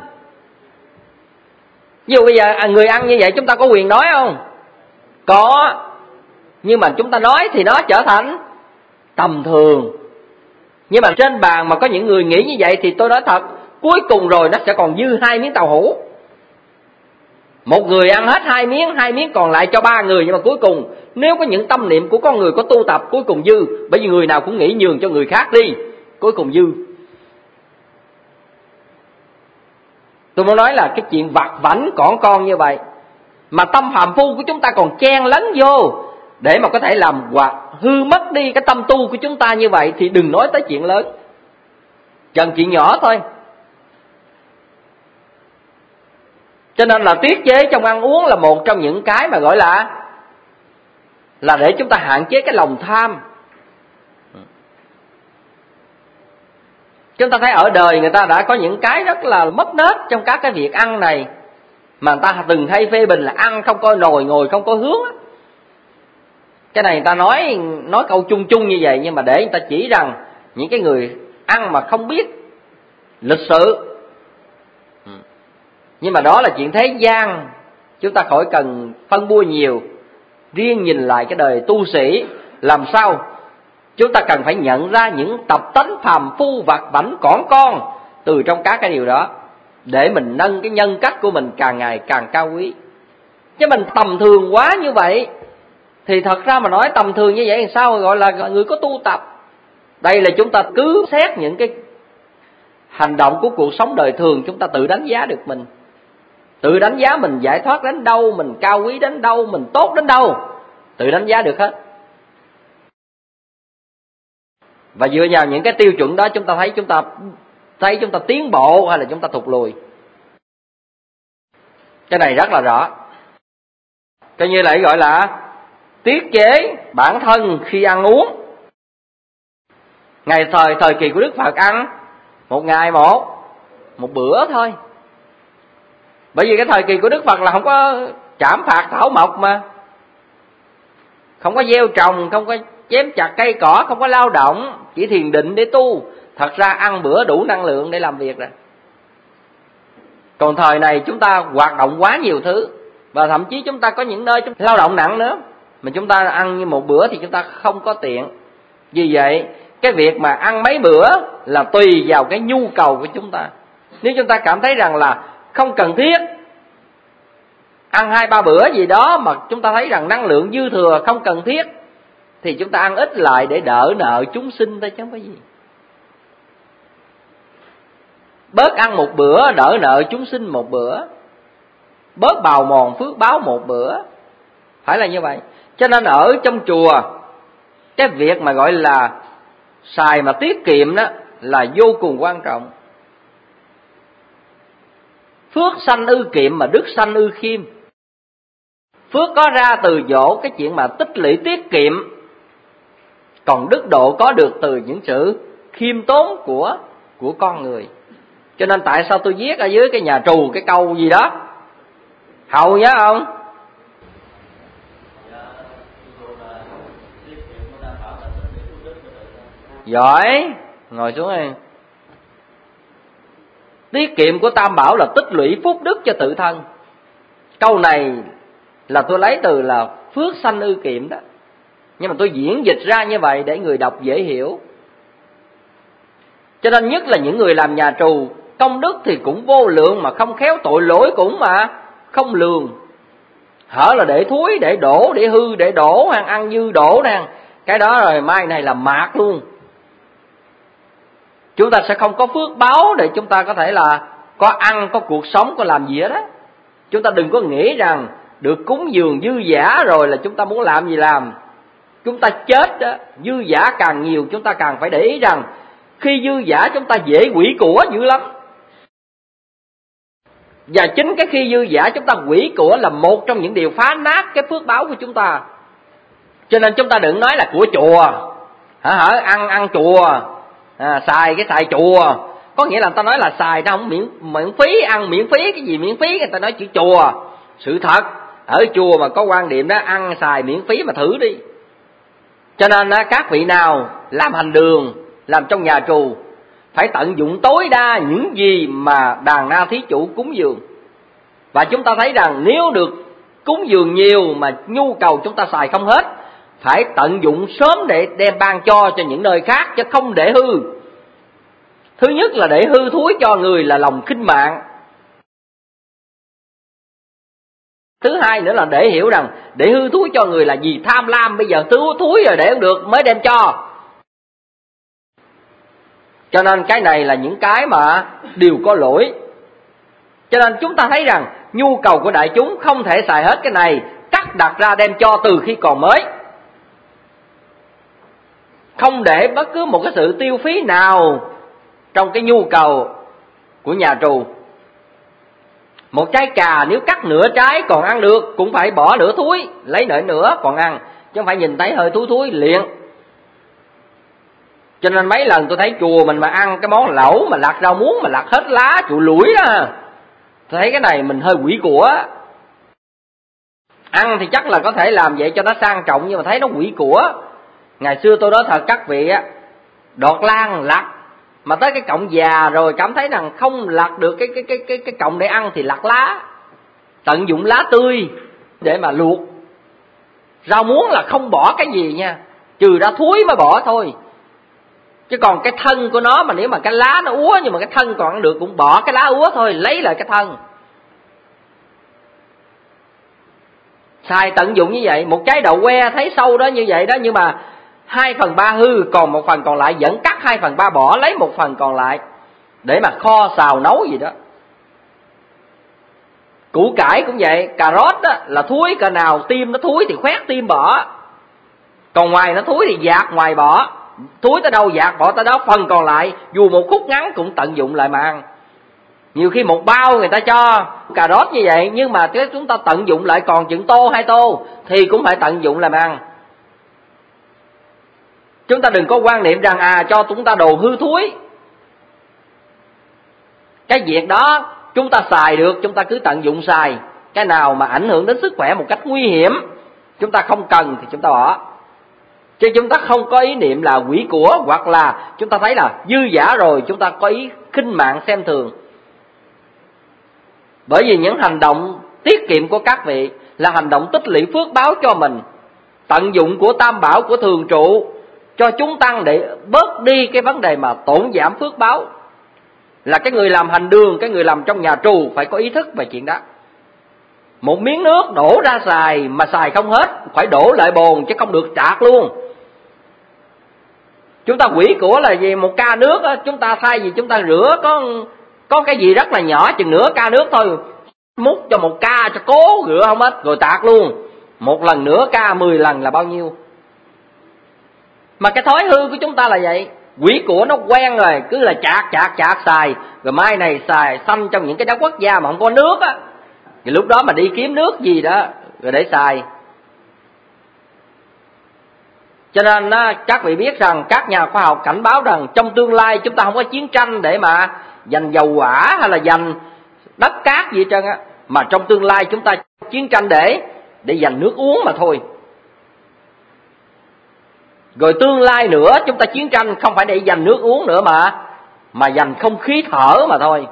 Ví dụ bây giờ người ăn như vậy chúng ta có quyền nói không? Có. Nhưng mà chúng ta nói thì nó trở thành tầm thường. Nhưng mà trên bàn mà có những người nghĩ như vậy thì tôi nói thật, cuối cùng rồi nó sẽ còn dư 2 miếng tàu hũ. Một người ăn hết 2 miếng còn lại cho 3 người. Nhưng mà cuối cùng nếu có những tâm niệm của con người có tu tập, cuối cùng dư. Bởi vì người nào cũng nghĩ nhường cho người khác đi, cuối cùng dư. Tôi muốn nói là cái chuyện vặt vãnh cỏn con như vậy mà tâm phàm phu của chúng ta còn chen lấn vô để mà có thể làm hoặc hư mất đi cái tâm tu của chúng ta như vậy, thì đừng nói tới chuyện lớn, chần chuyện nhỏ thôi. Cho nên là tiết chế trong ăn uống là một trong những cái mà gọi là để chúng ta hạn chế cái lòng tham. Chúng ta thấy ở đời người ta đã có những cái rất là mất nết trong các cái việc ăn này, mà người ta từng hay phê bình là ăn không có nồi, ngồi không có hướng. Cái này người ta nói câu chung chung như vậy, nhưng mà để người ta chỉ rằng những cái người ăn mà không biết lịch sự. Nhưng mà đó là chuyện thế gian, chúng ta khỏi cần phân bua nhiều. Riêng nhìn lại cái đời tu sĩ, làm sao chúng ta cần phải nhận ra những tập tánh phàm phu vặt vãnh cỏn con từ trong các cái điều đó, để mình nâng cái nhân cách của mình càng ngày càng cao quý. Chứ mình tầm thường quá như vậy thì thật ra mà nói tầm thường như vậy thì sao gọi là người có tu tập. Đây là chúng ta cứ xét những cái hành động của cuộc sống đời thường, chúng ta tự đánh giá được mình, tự đánh giá mình giải thoát đến đâu, mình cao quý đến đâu, mình tốt đến đâu, tự đánh giá được hết. Và dựa vào những cái tiêu chuẩn đó chúng ta thấy chúng ta tiến bộ hay là chúng ta thụt lùi. Cái này rất là rõ. Coi như lại gọi là tiết chế bản thân khi ăn uống. Thời kỳ của Đức Phật ăn một ngày một bữa thôi. Bởi vì cái thời kỳ của Đức Phật là không có trảm phạt thảo mộc mà, không có gieo trồng, không có chém chặt cây cỏ, không có lao động, chỉ thiền định để tu. Thật ra ăn bữa đủ năng lượng để làm việc rồi. Còn thời này chúng ta hoạt động quá nhiều thứ, và thậm chí chúng ta có những nơi chúng ta lao động nặng nữa, mà chúng ta ăn như một bữa thì chúng ta không có tiện. Vì vậy cái việc mà ăn mấy bữa là tùy vào cái nhu cầu của chúng ta. Nếu chúng ta cảm thấy rằng là không cần thiết ăn 2-3 bữa gì đó, mà chúng ta thấy rằng năng lượng dư thừa không cần thiết, thì chúng ta ăn ít lại để đỡ nợ chúng sinh thôi chứ không có gì. Bớt ăn một bữa đỡ nợ chúng sinh một bữa, bớt bào mòn phước báo một bữa. Phải là như vậy. Cho nên ở trong chùa, cái việc mà gọi là xài mà tiết kiệm đó là vô cùng quan trọng. Phước sanh ư kiệm mà đức sanh ư khiêm. Phước có ra từ chỗ cái chuyện mà tích lũy tiết kiệm, còn đức độ có được từ những sự khiêm tốn của con người. Cho nên tại sao tôi viết ở dưới cái nhà trù cái câu gì đó, Hậu nhớ không? Giỏi, ngồi xuống đi. Tiết kiệm của Tam Bảo là tích lũy phúc đức cho tự thân. Câu này là tôi lấy từ là phước sanh ư kiệm đó, nhưng mà tôi diễn dịch ra như vậy để người đọc dễ hiểu. Cho nên nhất là những người làm nhà trù, công đức thì cũng vô lượng, mà không khéo tội lỗi cũng mà không lường. Hở là để thúi, để đổ, để hư, để đổ, ăn dư đổ nè, cái đó rồi mai này là mạt luôn. Chúng ta sẽ không có phước báo để chúng ta có thể là có ăn, có cuộc sống, có làm gì đó. Chúng ta đừng có nghĩ rằng được cúng dường dư dả rồi là chúng ta muốn làm gì làm. Chúng ta chết đó, dư dả càng nhiều chúng ta càng phải để ý rằng khi dư dả chúng ta dễ hủy của dữ lắm. Và chính cái khi dư dả chúng ta hủy của là một trong những điều phá nát cái phước báo của chúng ta. Cho nên chúng ta đừng nói là của chùa, ăn chùa, xài chùa. Có nghĩa là người ta nói là xài nó không miễn phí, ăn miễn phí, cái gì miễn phí người ta nói chữ chùa. Sự thật ở chùa mà có quan điểm đó ăn xài miễn phí mà thử đi. Cho nên các vị nào làm hành đường, làm trong nhà trù phải tận dụng tối đa những gì mà đàn na thí chủ cúng dường. Và chúng ta thấy rằng nếu được cúng dường nhiều mà nhu cầu chúng ta xài không hết, phải tận dụng sớm để đem ban cho những nơi khác, chứ không để hư. Thứ nhất là để hư thúi cho người là lòng khinh mạng. Thứ hai nữa là để hiểu rằng để hư thúi cho người là gì tham lam, bây giờ thúi rồi để không được mới đem cho. Cho nên cái này là những cái mà đều có lỗi. Cho nên chúng ta thấy rằng nhu cầu của đại chúng không thể xài hết cái này, cắt đặt ra đem cho từ khi còn mới. Không để bất cứ một cái sự tiêu phí nào trong cái nhu cầu của nhà trù. Một trái cà nếu cắt nửa trái còn ăn được, cũng phải bỏ nửa thúi, lấy nửa còn ăn, chứ không phải nhìn thấy hơi thúi liền. Cho nên mấy lần tôi thấy chùa mình mà ăn cái món lẩu mà lặt rau muống mà lặt hết lá chùa lủi đó, tôi thấy cái này mình hơi quỷ của. Ăn thì chắc là có thể làm vậy cho nó sang trọng, nhưng mà thấy nó quỷ của. Ngày xưa tôi nói thật các vị á, đọt lan lặt mà tới cái cọng già rồi cảm thấy rằng không lặt được cái cọng để ăn thì lặt lá. Tận dụng lá tươi để mà luộc. Rau muống là không bỏ cái gì nha, trừ ra thúi mới bỏ thôi. Chứ còn cái thân của nó mà nếu mà cái lá nó úa nhưng mà cái thân còn ăn được, cũng bỏ cái lá úa thôi, lấy lại cái thân. Xài tận dụng như vậy. Một trái đậu que thấy sâu đó như vậy đó, nhưng mà 2/3 hư, còn 1/phần còn lại vẫn cắt 2/3 bỏ, lấy 1/phần còn lại để mà kho xào nấu gì đó. Củ cải cũng vậy, cà rốt đó là thúi cỡ nào, tim nó thúi thì khoét tim bỏ, còn ngoài nó thúi thì dạt ngoài bỏ. Thúi tới đâu dạt bỏ tới đó, phần còn lại dù một khúc ngắn cũng tận dụng lại mà ăn. Nhiều khi một bao người ta cho cà rốt như vậy, nhưng mà chúng ta tận dụng lại còn chừng tô 2 tô thì cũng phải tận dụng làm ăn. Chúng ta đừng có quan niệm rằng cho chúng ta đồ hư thúi. Cái việc đó chúng ta xài được, chúng ta cứ tận dụng xài. Cái nào mà ảnh hưởng đến sức khỏe một cách nguy hiểm, chúng ta không cần thì chúng ta bỏ. Chứ chúng ta không có ý niệm là hủy của, hoặc là chúng ta thấy là dư dả rồi chúng ta có ý khinh mạng xem thường. Bởi vì những hành động tiết kiệm của các vị là hành động tích lũy phước báo cho mình, tận dụng của tam bảo, của thường trụ cho chúng tăng để bớt đi cái vấn đề mà tổn giảm phước báo. Là cái người làm hành đường, cái người làm trong nhà trù phải có ý thức về chuyện đó. Một miếng nước đổ ra xài mà xài không hết, phải đổ lại bồn chứ không được trạc luôn. Chúng ta hủy của là gì? Một ca nước á, chúng ta thay vì chúng ta rửa có cái gì rất là nhỏ, chừng nửa ca nước thôi, múc cho một ca cho cố rửa không hết rồi tạc luôn. Một lần nửa ca, 10 lần là bao nhiêu? Mà cái thói hư của chúng ta là vậy. Quỷ của nó quen rồi, cứ là chạc xài. Rồi mai này xài xanh trong những cái đá quốc gia mà không có nước á, thì lúc đó mà đi kiếm nước gì đó rồi để xài. Cho nên các vị biết rằng các nhà khoa học cảnh báo rằng trong tương lai chúng ta không có chiến tranh để mà giành dầu hỏa hay là giành đất cát gì hết trơn á, mà trong tương lai chúng ta chiến tranh để giành nước uống mà thôi. Rồi tương lai nữa chúng ta chiến tranh không phải để giành nước uống nữa mà giành không khí thở mà thôi.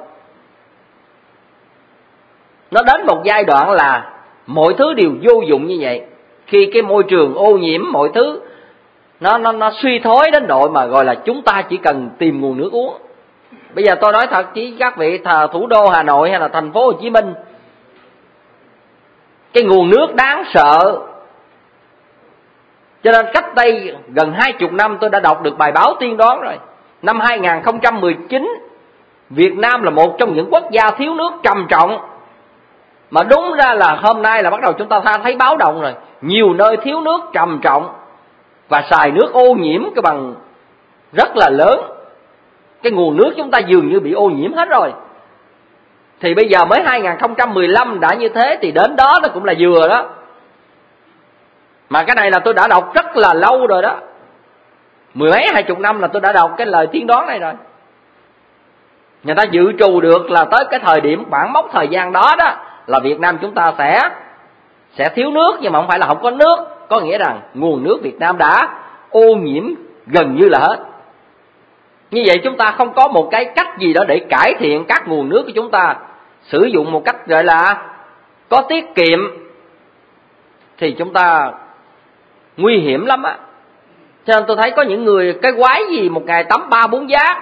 Nó đến một giai đoạn là mọi thứ đều vô dụng như vậy. Khi cái môi trường ô nhiễm, mọi thứ nó suy thoái đến độ mà gọi là chúng ta chỉ cần tìm nguồn nước uống. Bây giờ tôi nói thật với các vị, thủ đô Hà Nội hay là thành phố Hồ Chí Minh, cái nguồn nước đáng sợ. Cho nên cách đây gần 20 năm tôi đã đọc được bài báo tiên đoán rồi. Năm 2019, Việt Nam là một trong những quốc gia thiếu nước trầm trọng. Mà đúng ra là hôm nay là bắt đầu chúng ta thấy báo động rồi. Nhiều nơi thiếu nước trầm trọng và xài nước ô nhiễm cái bằng rất là lớn. Cái nguồn nước chúng ta dường như bị ô nhiễm hết rồi. Thì bây giờ mới 2015 đã như thế thì đến đó nó cũng là vừa đó. Mà cái này là tôi đã đọc rất là lâu rồi đó. 10 mấy 20 năm là tôi đã đọc cái lời tiên đoán này rồi. Người ta dự trù được là tới cái thời điểm khoảng mốc thời gian đó đó là Việt Nam chúng ta sẽ thiếu nước, nhưng mà không phải là không có nước. Có nghĩa rằng nguồn nước Việt Nam đã ô nhiễm gần như là hết. Như vậy chúng ta không có một cái cách gì đó để cải thiện các nguồn nước của chúng ta, sử dụng một cách gọi là có tiết kiệm, thì chúng ta nguy hiểm lắm á. Cho nên tôi thấy có những người cái quái gì một ngày tắm 3-4 giác.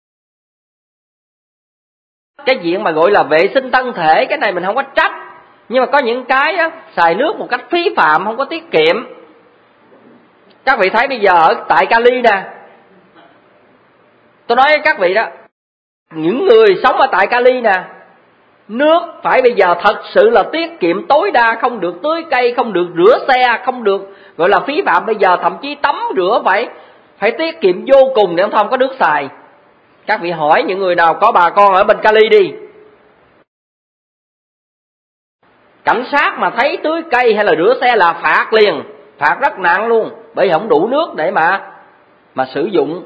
Cái chuyện mà gọi là vệ sinh thân thể, cái này mình không có trách. Nhưng mà có những cái á, xài nước một cách phí phạm, không có tiết kiệm. Các vị thấy bây giờ ở tại Cali nè, tôi nói với các vị đó, những người sống ở tại Cali nè, nước phải bây giờ thật sự là tiết kiệm tối đa, không được tưới cây, không được rửa xe, không được gọi là phí phạm. Bây giờ thậm chí tắm rửa phải tiết kiệm vô cùng để không có nước xài. Các vị hỏi những người nào có bà con ở bên Cali đi, cảnh sát mà thấy tưới cây hay là rửa xe là phạt liền, phạt rất nặng luôn, bởi vì không đủ nước để mà sử dụng.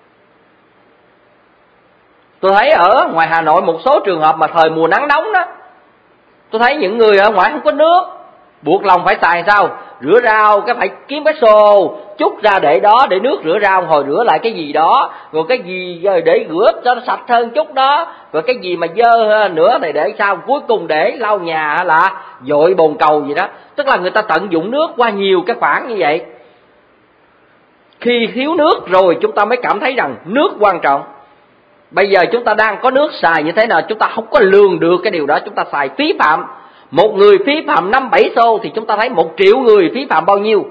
Tôi thấy ở ngoài Hà Nội một số trường hợp mà thời mùa nắng nóng đó, tôi thấy những người ở ngoài không có nước, buộc lòng phải xài sao? Rửa rau cái phải kiếm cái xô chút ra để đó, để nước rửa rau, hồi rửa lại cái gì đó, rồi cái gì để rửa cho nó sạch hơn chút đó, rồi cái gì mà dơ nữa thì để sao? Cuối cùng để lau nhà là dội bồn cầu gì đó. Tức là người ta tận dụng nước qua nhiều cái khoản như vậy. Khi thiếu nước rồi chúng ta mới cảm thấy rằng nước quan trọng. Bây giờ chúng ta đang có nước xài như thế nào chúng ta không có lường được cái điều đó, chúng ta xài phí phạm. Một người phí phạm 5-7 xô thì chúng ta thấy 1 triệu người phí phạm bao nhiêu.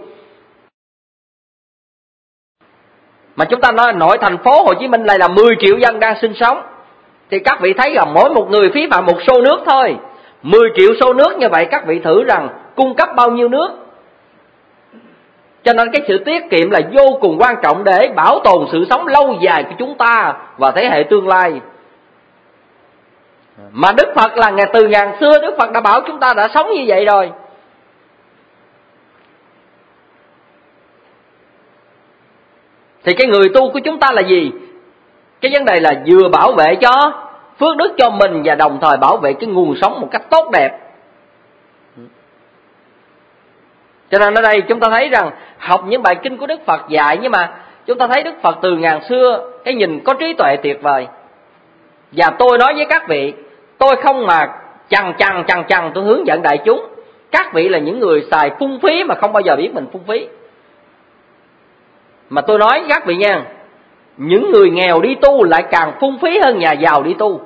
Mà chúng ta nói nội thành phố Hồ Chí Minh này là 10 triệu dân đang sinh sống, thì các vị thấy rằng mỗi một người phí phạm 1 xô nước thôi. 10 triệu xô nước như vậy các vị thử rằng cung cấp bao nhiêu nước. Cho nên cái sự tiết kiệm là vô cùng quan trọng để bảo tồn sự sống lâu dài của chúng ta và thế hệ tương lai. Mà Đức Phật là từ ngàn xưa Đức Phật đã bảo chúng ta đã sống như vậy rồi. Thì cái người tu của chúng ta là gì? Cái vấn đề là vừa bảo vệ cho phước đức cho mình và đồng thời bảo vệ cái nguồn sống một cách tốt đẹp. Cho nên ở đây chúng ta thấy rằng học những bài kinh của Đức Phật dạy, nhưng mà chúng ta thấy Đức Phật từ ngàn xưa cái nhìn có trí tuệ tuyệt vời. Và tôi nói với các vị, tôi không mà chằng tôi hướng dẫn đại chúng. Các vị là những người xài phung phí mà không bao giờ biết mình phung phí. Mà tôi nói với các vị nha, những người nghèo đi tu lại càng phung phí hơn nhà giàu đi tu.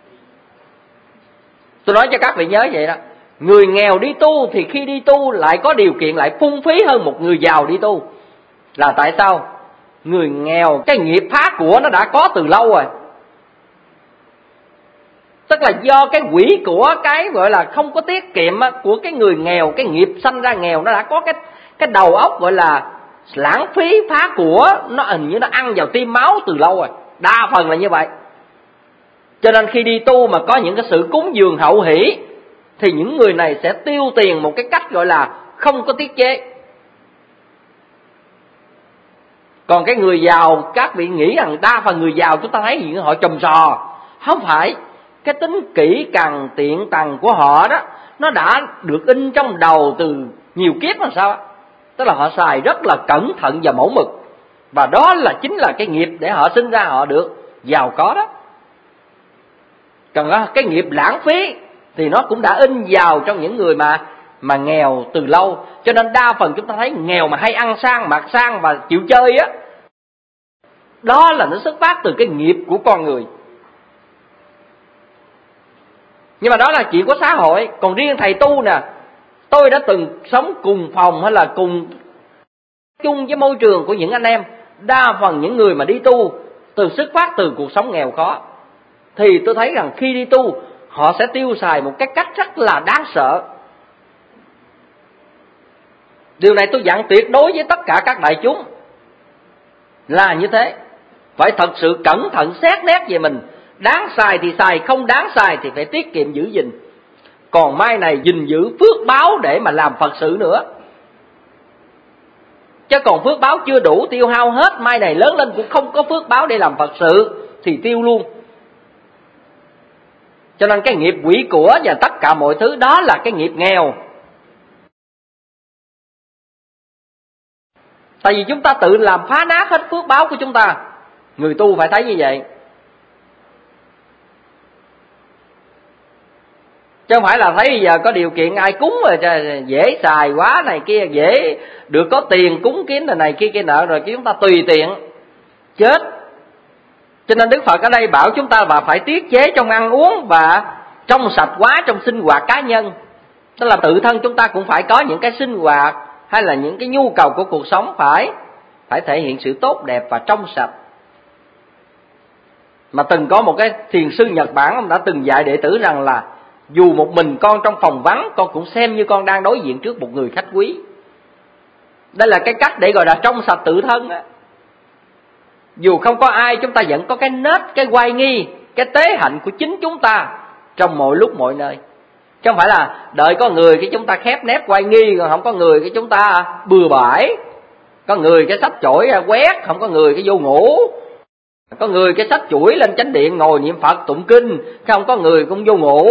Tôi nói cho các vị nhớ vậy đó. Người nghèo đi tu thì khi đi tu lại có điều kiện lại phung phí hơn một người giàu đi tu. Là tại sao? Người nghèo cái nghiệp phá của nó đã có từ lâu rồi. Tức là do cái quỹ của cái gọi là không có tiết kiệm của cái người nghèo, cái nghiệp sanh ra nghèo nó đã có cái đầu óc gọi là lãng phí phá của, nó hình như nó ăn vào tim máu từ lâu rồi. Đa phần là như vậy. Cho nên khi đi tu mà có những cái sự cúng dường hậu hỷ thì những người này sẽ tiêu tiền một cái cách gọi là không có tiết chế. Còn cái người giàu, các vị nghĩ rằng đa phần người giàu chúng ta thấy gì họ chùm sò. Không phải. Cái tính kỹ càng tiện tằng của họ đó, nó đã được in trong đầu từ nhiều kiếp làm sao. Tức là họ xài rất là cẩn thận và mẫu mực. Và đó là chính là cái nghiệp để họ sinh ra họ được giàu có đó. Còn cái nghiệp lãng phí thì nó cũng đã in vào trong những người mà nghèo từ lâu. Cho nên đa phần chúng ta thấy nghèo mà hay ăn sang, mặc sang và chịu chơi á, đó là nó xuất phát từ cái nghiệp của con người. Nhưng mà đó là chuyện của xã hội. Còn riêng thầy tu nè, tôi đã từng sống cùng phòng hay là cùng chung với môi trường của những anh em. Đa phần những người mà đi tu xuất phát từ cuộc sống nghèo khó, thì tôi thấy rằng khi đi tu họ sẽ tiêu xài một cái cách rất là đáng sợ. Điều này tôi dặn tuyệt đối với tất cả các đại chúng là như thế. Phải thật sự cẩn thận xét nét về mình. Đáng xài thì xài, không đáng xài thì phải tiết kiệm giữ gìn. Còn mai này gìn giữ phước báo để mà làm Phật sự nữa. Chứ còn phước báo chưa đủ tiêu hao hết, mai này lớn lên cũng không có phước báo để làm Phật sự thì tiêu luôn. Cho nên cái nghiệp quỷ của và tất cả mọi thứ đó là cái nghiệp nghèo. Tại vì chúng ta tự làm phá nát hết phước báo của chúng ta. Người tu phải thấy như vậy. Chứ không phải là thấy bây giờ có điều kiện ai cúng rồi dễ xài quá này kia, dễ được có tiền cúng kiến này kia nợ rồi chúng ta tùy tiện chết. Cho nên Đức Phật ở đây bảo chúng ta phải tiết chế trong ăn uống và trong sạch quá trong sinh hoạt cá nhân. Tức là tự thân chúng ta cũng phải có những cái sinh hoạt hay là những cái nhu cầu của cuộc sống phải thể hiện sự tốt đẹp và trong sạch. Mà từng có một cái thiền sư Nhật Bản, ông đã từng dạy đệ tử rằng là dù một mình con trong phòng vắng, con cũng xem như con đang đối diện trước một người khách quý. Đây là cái cách để gọi là trong sạch tự thân á. Dù không có ai, chúng ta vẫn có cái nết, cái oai nghi, cái tế hạnh của chính chúng ta trong mọi lúc mọi nơi. Chứ không phải là đợi có người cái chúng ta khép nép oai nghi, còn không có người cái chúng ta bừa bãi. Có người cái xách chổi quét, không có người cái vô ngủ. Có người cái xách chuỗi lên chánh điện ngồi niệm Phật tụng kinh, không có người cũng vô ngủ.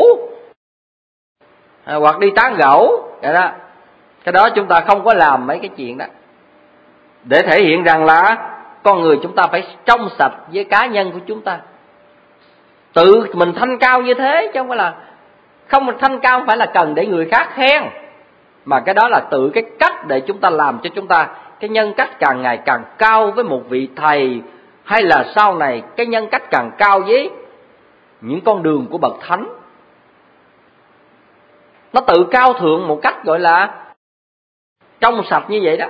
Hoặc đi tán gẫu, vậy đó. Cái đó chúng ta không có làm mấy cái chuyện đó. Để thể hiện rằng là con người chúng ta phải trong sạch với cá nhân của chúng ta. Tự mình thanh cao như thế, chứ không phải là không, mình thanh cao không phải là cần để người khác khen, mà cái đó là tự cái cách để chúng ta làm cho chúng ta cái nhân cách càng ngày càng cao với một vị thầy, hay là sau này cái nhân cách càng cao với những con đường của bậc thánh. Nó tự cao thượng một cách gọi là trong sạch như vậy đó.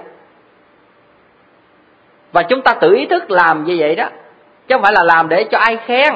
Và chúng ta tự ý thức làm như vậy đó, chứ không phải là làm để cho ai khen.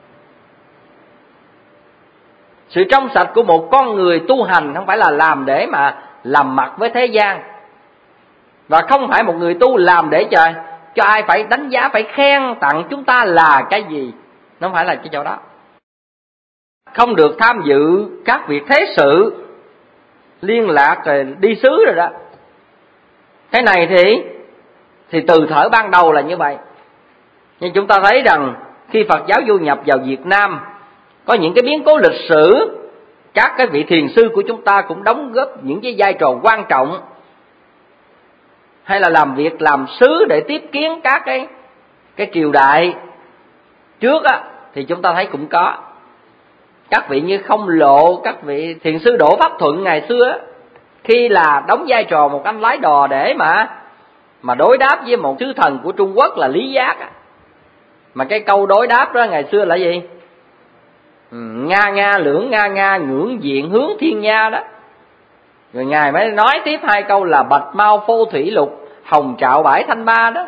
Sự trong sạch của một con người tu hành không phải là làm để mà làm mặt với thế gian. Và không phải một người tu làm để cho ai phải đánh giá, phải khen tặng chúng ta là cái gì. Nó không phải là cái chỗ đó. Không được tham dự các việc thế sự, liên lạc rồi đi xứ rồi đó. Cái này thì Thì từ thời ban đầu là như vậy. Nhưng chúng ta thấy rằng khi Phật giáo du nhập vào Việt Nam, có những cái biến cố lịch sử, các cái vị thiền sư của chúng ta cũng đóng góp những cái vai trò quan trọng, hay là làm việc làm sứ để tiếp kiến các cái triều đại trước á, thì chúng ta thấy cũng có các vị như Không Lộ, các vị thiền sư Đỗ Pháp Thuận ngày xưa á, khi là đóng vai trò một anh lái đò để mà đối đáp với một sứ thần của Trung Quốc là Lý Giác á. Mà cái câu đối đáp đó ngày xưa là gì? Nga Nga lưỡng Nga Nga ngưỡng diện hướng thiên nha đó. Rồi ngài mới nói tiếp hai câu là bạch mau phô thủy lục, hồng trạo bãi thanh ba đó.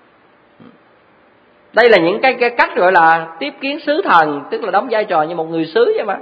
Đây là những cái cách gọi là tiếp kiến sứ thần, tức là đóng vai trò như một người sứ vậy mà.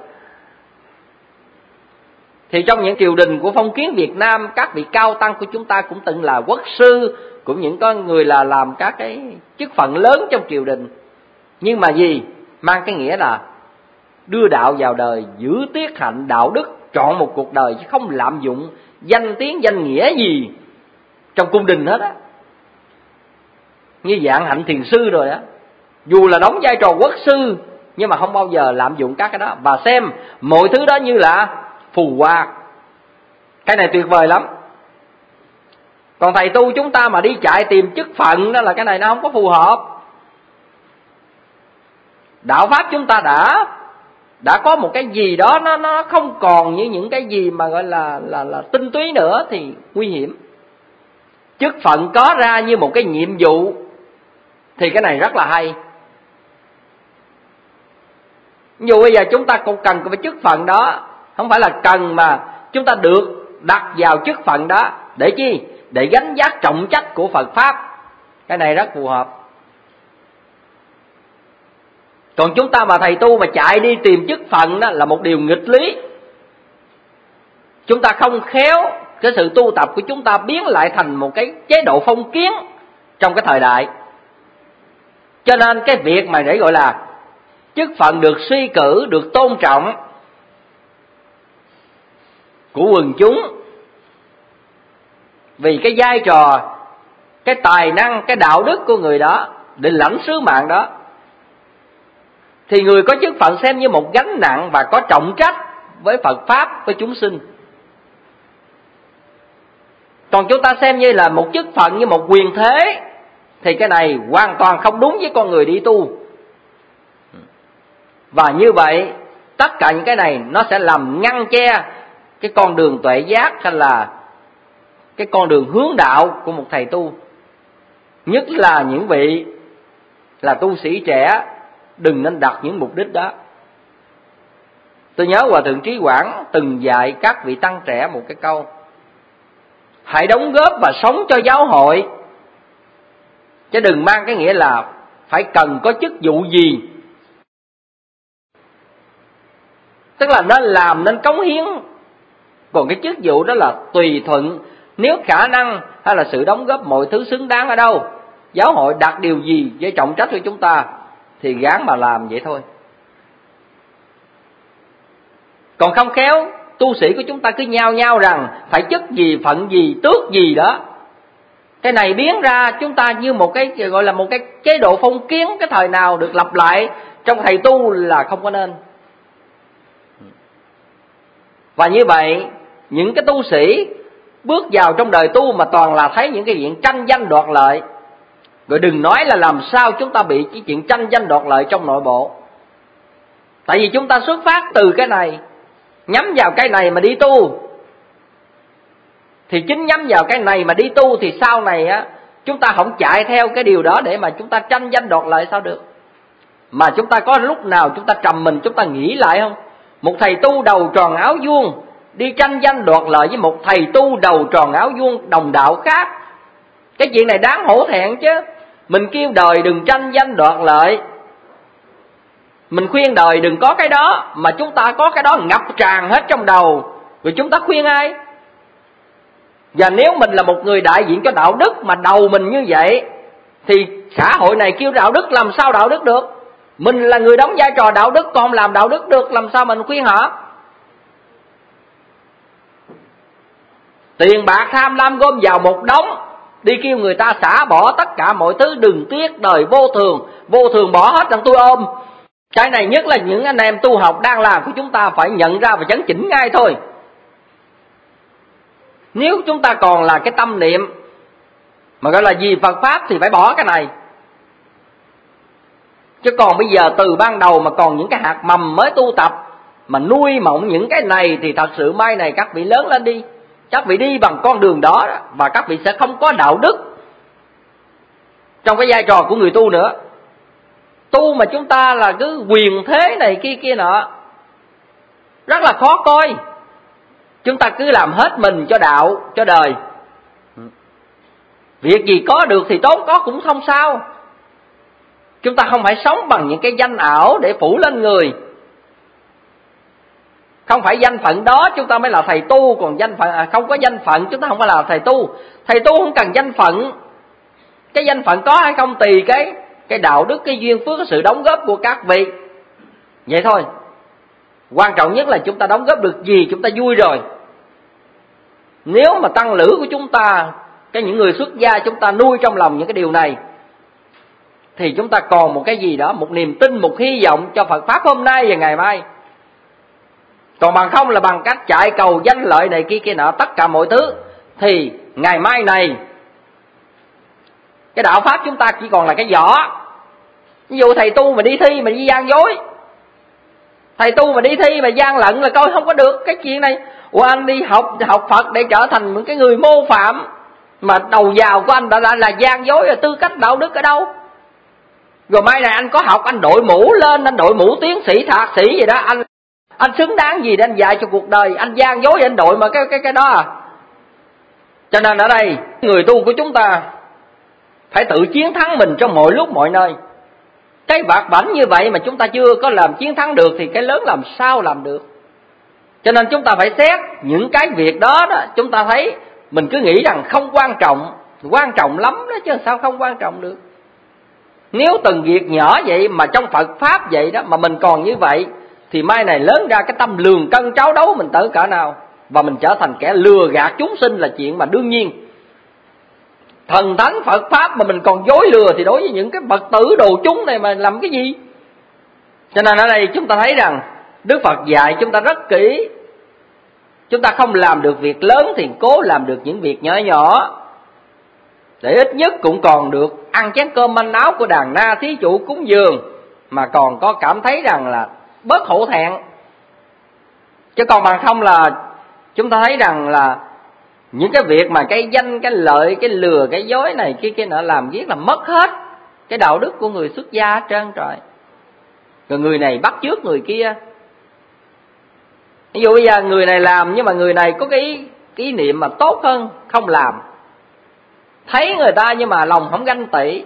Thì trong những triều đình của phong kiến Việt Nam, các vị cao tăng của chúng ta cũng từng là quốc sư, cũng những con người là làm các cái chức phận lớn trong triều đình. Nhưng mà gì? Mang cái nghĩa là đưa đạo vào đời, giữ tiết hạnh đạo đức, chọn một cuộc đời chứ không lạm dụng danh tiếng danh nghĩa gì trong cung đình hết á. Như dạng hạnh thiền sư rồi á, dù là đóng vai trò quốc sư nhưng mà không bao giờ lạm dụng các cái đó, và xem mọi thứ đó như là phù hoa. Cái này tuyệt vời lắm. Còn thầy tu chúng ta mà đi chạy tìm chức phận đó là cái này nó không có phù hợp. Đạo pháp chúng ta đã có một cái gì đó nó không còn như những cái gì mà gọi là tinh túy nữa thì nguy hiểm. Chức phận có ra như một cái nhiệm vụ thì cái này rất là hay. Ví dụ bây giờ chúng ta cũng cần cái chức phận đó, không phải là cần mà chúng ta được đặt vào chức phận đó để chi? Để gánh vác trọng trách của Phật pháp. Cái này rất phù hợp. Còn chúng ta mà thầy tu mà chạy đi tìm chức phận đó là một điều nghịch lý. Chúng ta không khéo cái sự tu tập của chúng ta biến lại thành một cái chế độ phong kiến trong cái thời đại. Cho nên cái việc mà để gọi là chức phận được suy cử, được tôn trọng của quần chúng, vì cái vai trò, cái tài năng, cái đạo đức của người đó để lãnh sứ mạng đó, thì người có chức phận xem như một gánh nặng và có trọng trách với Phật pháp, với chúng sinh. Còn chúng ta xem như là một chức phận, như một quyền thế, thì cái này hoàn toàn không đúng với con người đi tu. Và như vậy tất cả những cái này nó sẽ làm ngăn che cái con đường tuệ giác, hay là cái con đường hướng đạo của một thầy tu. Nhất là những vị là tu sĩ trẻ, đừng nên đặt những mục đích đó. Tôi nhớ Hòa Thượng Trí Quảng từng dạy các vị tăng trẻ một cái câu: hãy đóng góp và sống cho giáo hội, chứ đừng mang cái nghĩa là phải cần có chức vụ gì. Tức là nên làm, nên cống hiến. Còn cái chức vụ đó là tùy thuận, nếu khả năng hay là sự đóng góp mọi thứ xứng đáng ở đâu, giáo hội đặt điều gì với trọng trách của chúng ta thì gán mà làm vậy thôi. Còn không khéo, tu sĩ của chúng ta cứ nhao nhao rằng phải chức gì, phận gì, tước gì đó. Cái này biến ra chúng ta như một cái gọi là một cái chế độ phong kiến, cái thời nào được lặp lại trong thầy tu là không có nên. Và như vậy, những cái tu sĩ bước vào trong đời tu mà toàn là thấy những cái chuyện tranh danh đoạt lợi, rồi đừng nói là làm sao chúng ta bị cái chuyện tranh danh đoạt lợi trong nội bộ. Tại vì chúng ta xuất phát từ cái này, nhắm vào cái này mà đi tu, thì chính nhắm vào cái này mà đi tu thì sau này á, chúng ta không chạy theo cái điều đó để mà chúng ta tranh danh đoạt lợi sao được. Mà chúng ta có lúc nào chúng ta trầm mình, chúng ta nghĩ lại không? Một thầy tu đầu tròn áo vuông đi tranh danh đoạt lợi với một thầy tu đầu tròn áo vuông đồng đạo khác, cái chuyện này đáng hổ thẹn chứ. Mình kêu đời đừng tranh danh đoạt lợi, mình khuyên đời đừng có cái đó, mà chúng ta có cái đó ngập tràn hết trong đầu, rồi chúng ta khuyên ai? Và nếu mình là một người đại diện cho đạo đức mà đầu mình như vậy, thì xã hội này kêu đạo đức làm sao đạo đức được? Mình là người đóng vai trò đạo đức, còn làm đạo đức được, làm sao mình khuyên họ? Tiền bạc tham lam gom vào một đống, đi kêu người ta xả bỏ tất cả mọi thứ, đừng tiếc đời vô thường bỏ hết rằng tôi ôm. Cái này nhất là những anh em tu học đang làm của chúng ta phải nhận ra và chấn chỉnh ngay thôi. Nếu chúng ta còn là cái tâm niệm mà gọi là vì Phật Pháp thì phải bỏ cái này. Chứ còn bây giờ từ ban đầu mà còn những cái hạt mầm mới tu tập mà nuôi mộng những cái này thì thật sự mai này các vị lớn lên đi, các vị đi bằng con đường đó và các vị sẽ không có đạo đức trong cái vai trò của người tu nữa. Tu mà chúng ta là cứ quyền thế này kia nọ rất là khó coi. Chúng ta cứ làm hết mình cho đạo, cho đời. Việc gì có được thì tốt, có cũng không sao. Chúng ta không phải sống bằng những cái danh ảo để phủ lên người. Không phải danh phận đó chúng ta mới là thầy tu, còn danh phận không có danh phận chúng ta không phải là thầy tu. Thầy tu không cần danh phận. Cái danh phận có hay không tùy cái đạo đức, cái duyên phước, cái sự đóng góp của các vị. Vậy thôi. Quan trọng nhất là chúng ta đóng góp được gì chúng ta vui rồi. Nếu mà tăng lữ của chúng ta, những người xuất gia chúng ta nuôi trong lòng những cái điều này thì chúng ta còn một cái gì đó, một niềm tin, một hy vọng cho Phật Pháp hôm nay và ngày mai. Còn bằng không là bằng cách chạy cầu danh lợi này kia nọ tất cả mọi thứ thì ngày mai này cái đạo Pháp chúng ta chỉ còn là cái vỏ. Ví dụ thầy tu mà đi thi mà đi gian dối, thầy tu mà đi thi mà gian lận là coi không có được cái chuyện này. Ủa anh đi học Phật để trở thành những cái người mô phạm mà đầu vào của anh đã là gian dối, là tư cách đạo đức ở đâu? Rồi mai này anh có học, anh đội mũ lên, anh đội mũ tiến sĩ, thạc sĩ gì đó, anh xứng đáng gì để anh dạy cho cuộc đời? Anh gian dối anh đội mà cái đó à? Cho nên ở đây người tu của chúng ta phải tự chiến thắng mình trong mọi lúc mọi nơi. Cái vặt vãnh như vậy mà chúng ta chưa có làm chiến thắng được thì cái lớn làm sao làm được? Cho nên chúng ta phải xét những cái việc đó chúng ta thấy mình cứ nghĩ rằng không quan trọng lắm đó chứ sao không quan trọng được. Nếu từng việc nhỏ vậy mà trong Phật Pháp vậy đó mà mình còn như vậy thì mai này lớn ra cái tâm lường cân tráo đấu mình tới cỡ nào, và mình trở thành kẻ lừa gạt chúng sinh là chuyện mà đương nhiên. Thần thánh Phật Pháp mà mình còn dối lừa thì đối với những cái Phật tử đồ chúng này mà làm cái gì? Cho nên ở đây chúng ta thấy rằng Đức Phật dạy chúng ta rất kỹ. Chúng ta không làm được việc lớn thì cố làm được những việc nhỏ nhỏ, để ít nhất cũng còn được ăn chén cơm manh áo của đàn na thí chủ cúng dường, mà còn có cảm thấy rằng là bớt hổ thẹn. Chứ còn bằng không là chúng ta thấy rằng là những cái việc mà cái danh, cái lợi, cái lừa, cái dối này kia nọ làm viết là mất hết cái đạo đức của người xuất gia hết trơn trời. Rồi người này bắt chước người kia. Ví dụ bây giờ người này làm nhưng mà người này có cái ý niệm mà tốt hơn không làm. Thấy người ta nhưng mà lòng không ganh tị,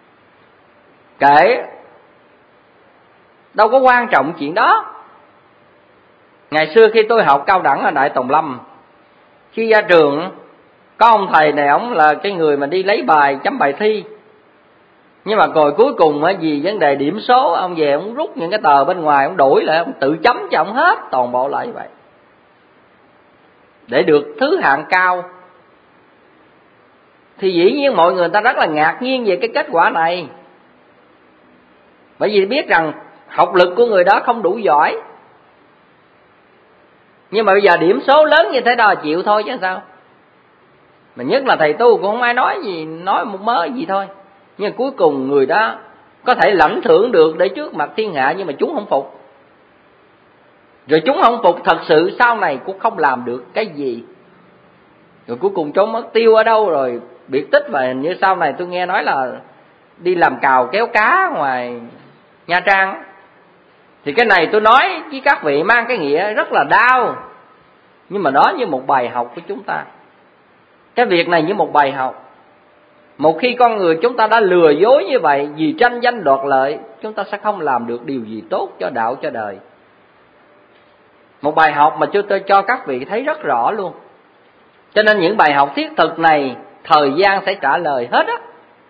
kệ, đâu có quan trọng chuyện đó. Ngày xưa khi tôi học cao đẳng ở Đại Tùng Lâm, khi ra trường có ông thầy này, ông là cái người mà đi lấy bài chấm bài thi. Nhưng mà rồi cuối cùng vì vấn đề điểm số, ông về ông rút những cái tờ bên ngoài, ông đổi lại, ông tự chấm cho ông hết toàn bộ lại vậy, để được thứ hạng cao. Thì dĩ nhiên mọi người ta rất là ngạc nhiên về cái kết quả này, bởi vì biết rằng học lực của người đó không đủ giỏi. Nhưng mà bây giờ điểm số lớn như thế đó chịu thôi chứ sao. Mà nhất là thầy tu cũng không ai nói gì, nói một mớ gì thôi. Nhưng cuối cùng người đó có thể lãnh thưởng được để trước mặt thiên hạ, nhưng mà chúng không phục. Rồi chúng không phục thật sự sau này cũng không làm được cái gì. Rồi cuối cùng trốn mất tiêu ở đâu rồi biệt tích. Và hình như sau này tôi nghe nói là đi làm cào kéo cá ngoài Nha Trang. Thì cái này tôi nói với các vị mang cái nghĩa rất là đau, nhưng mà đó như một bài học của chúng ta. Cái việc này như một bài học. Một khi con người chúng ta đã lừa dối như vậy vì tranh danh đoạt lợi, chúng ta sẽ không làm được điều gì tốt cho đạo, cho đời. Một bài học mà tôi cho các vị thấy rất rõ luôn. Cho nên những bài học thiết thực này thời gian sẽ trả lời hết á.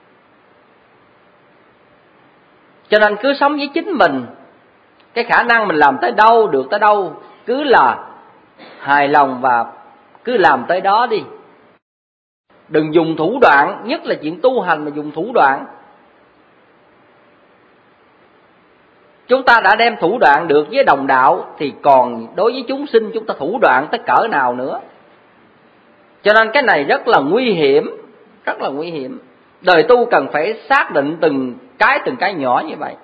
Cho nên cứ sống với chính mình. Cái khả năng mình làm tới đâu, được tới đâu, cứ là hài lòng và cứ làm tới đó đi. Đừng dùng thủ đoạn, nhất là chuyện tu hành mà dùng thủ đoạn. Chúng ta đã đem thủ đoạn được với đồng đạo, thì còn đối với chúng sinh chúng ta thủ đoạn tới cỡ nào nữa. Cho nên cái này rất là nguy hiểm, rất là nguy hiểm. Đời tu cần phải xác định từng cái nhỏ như vậy.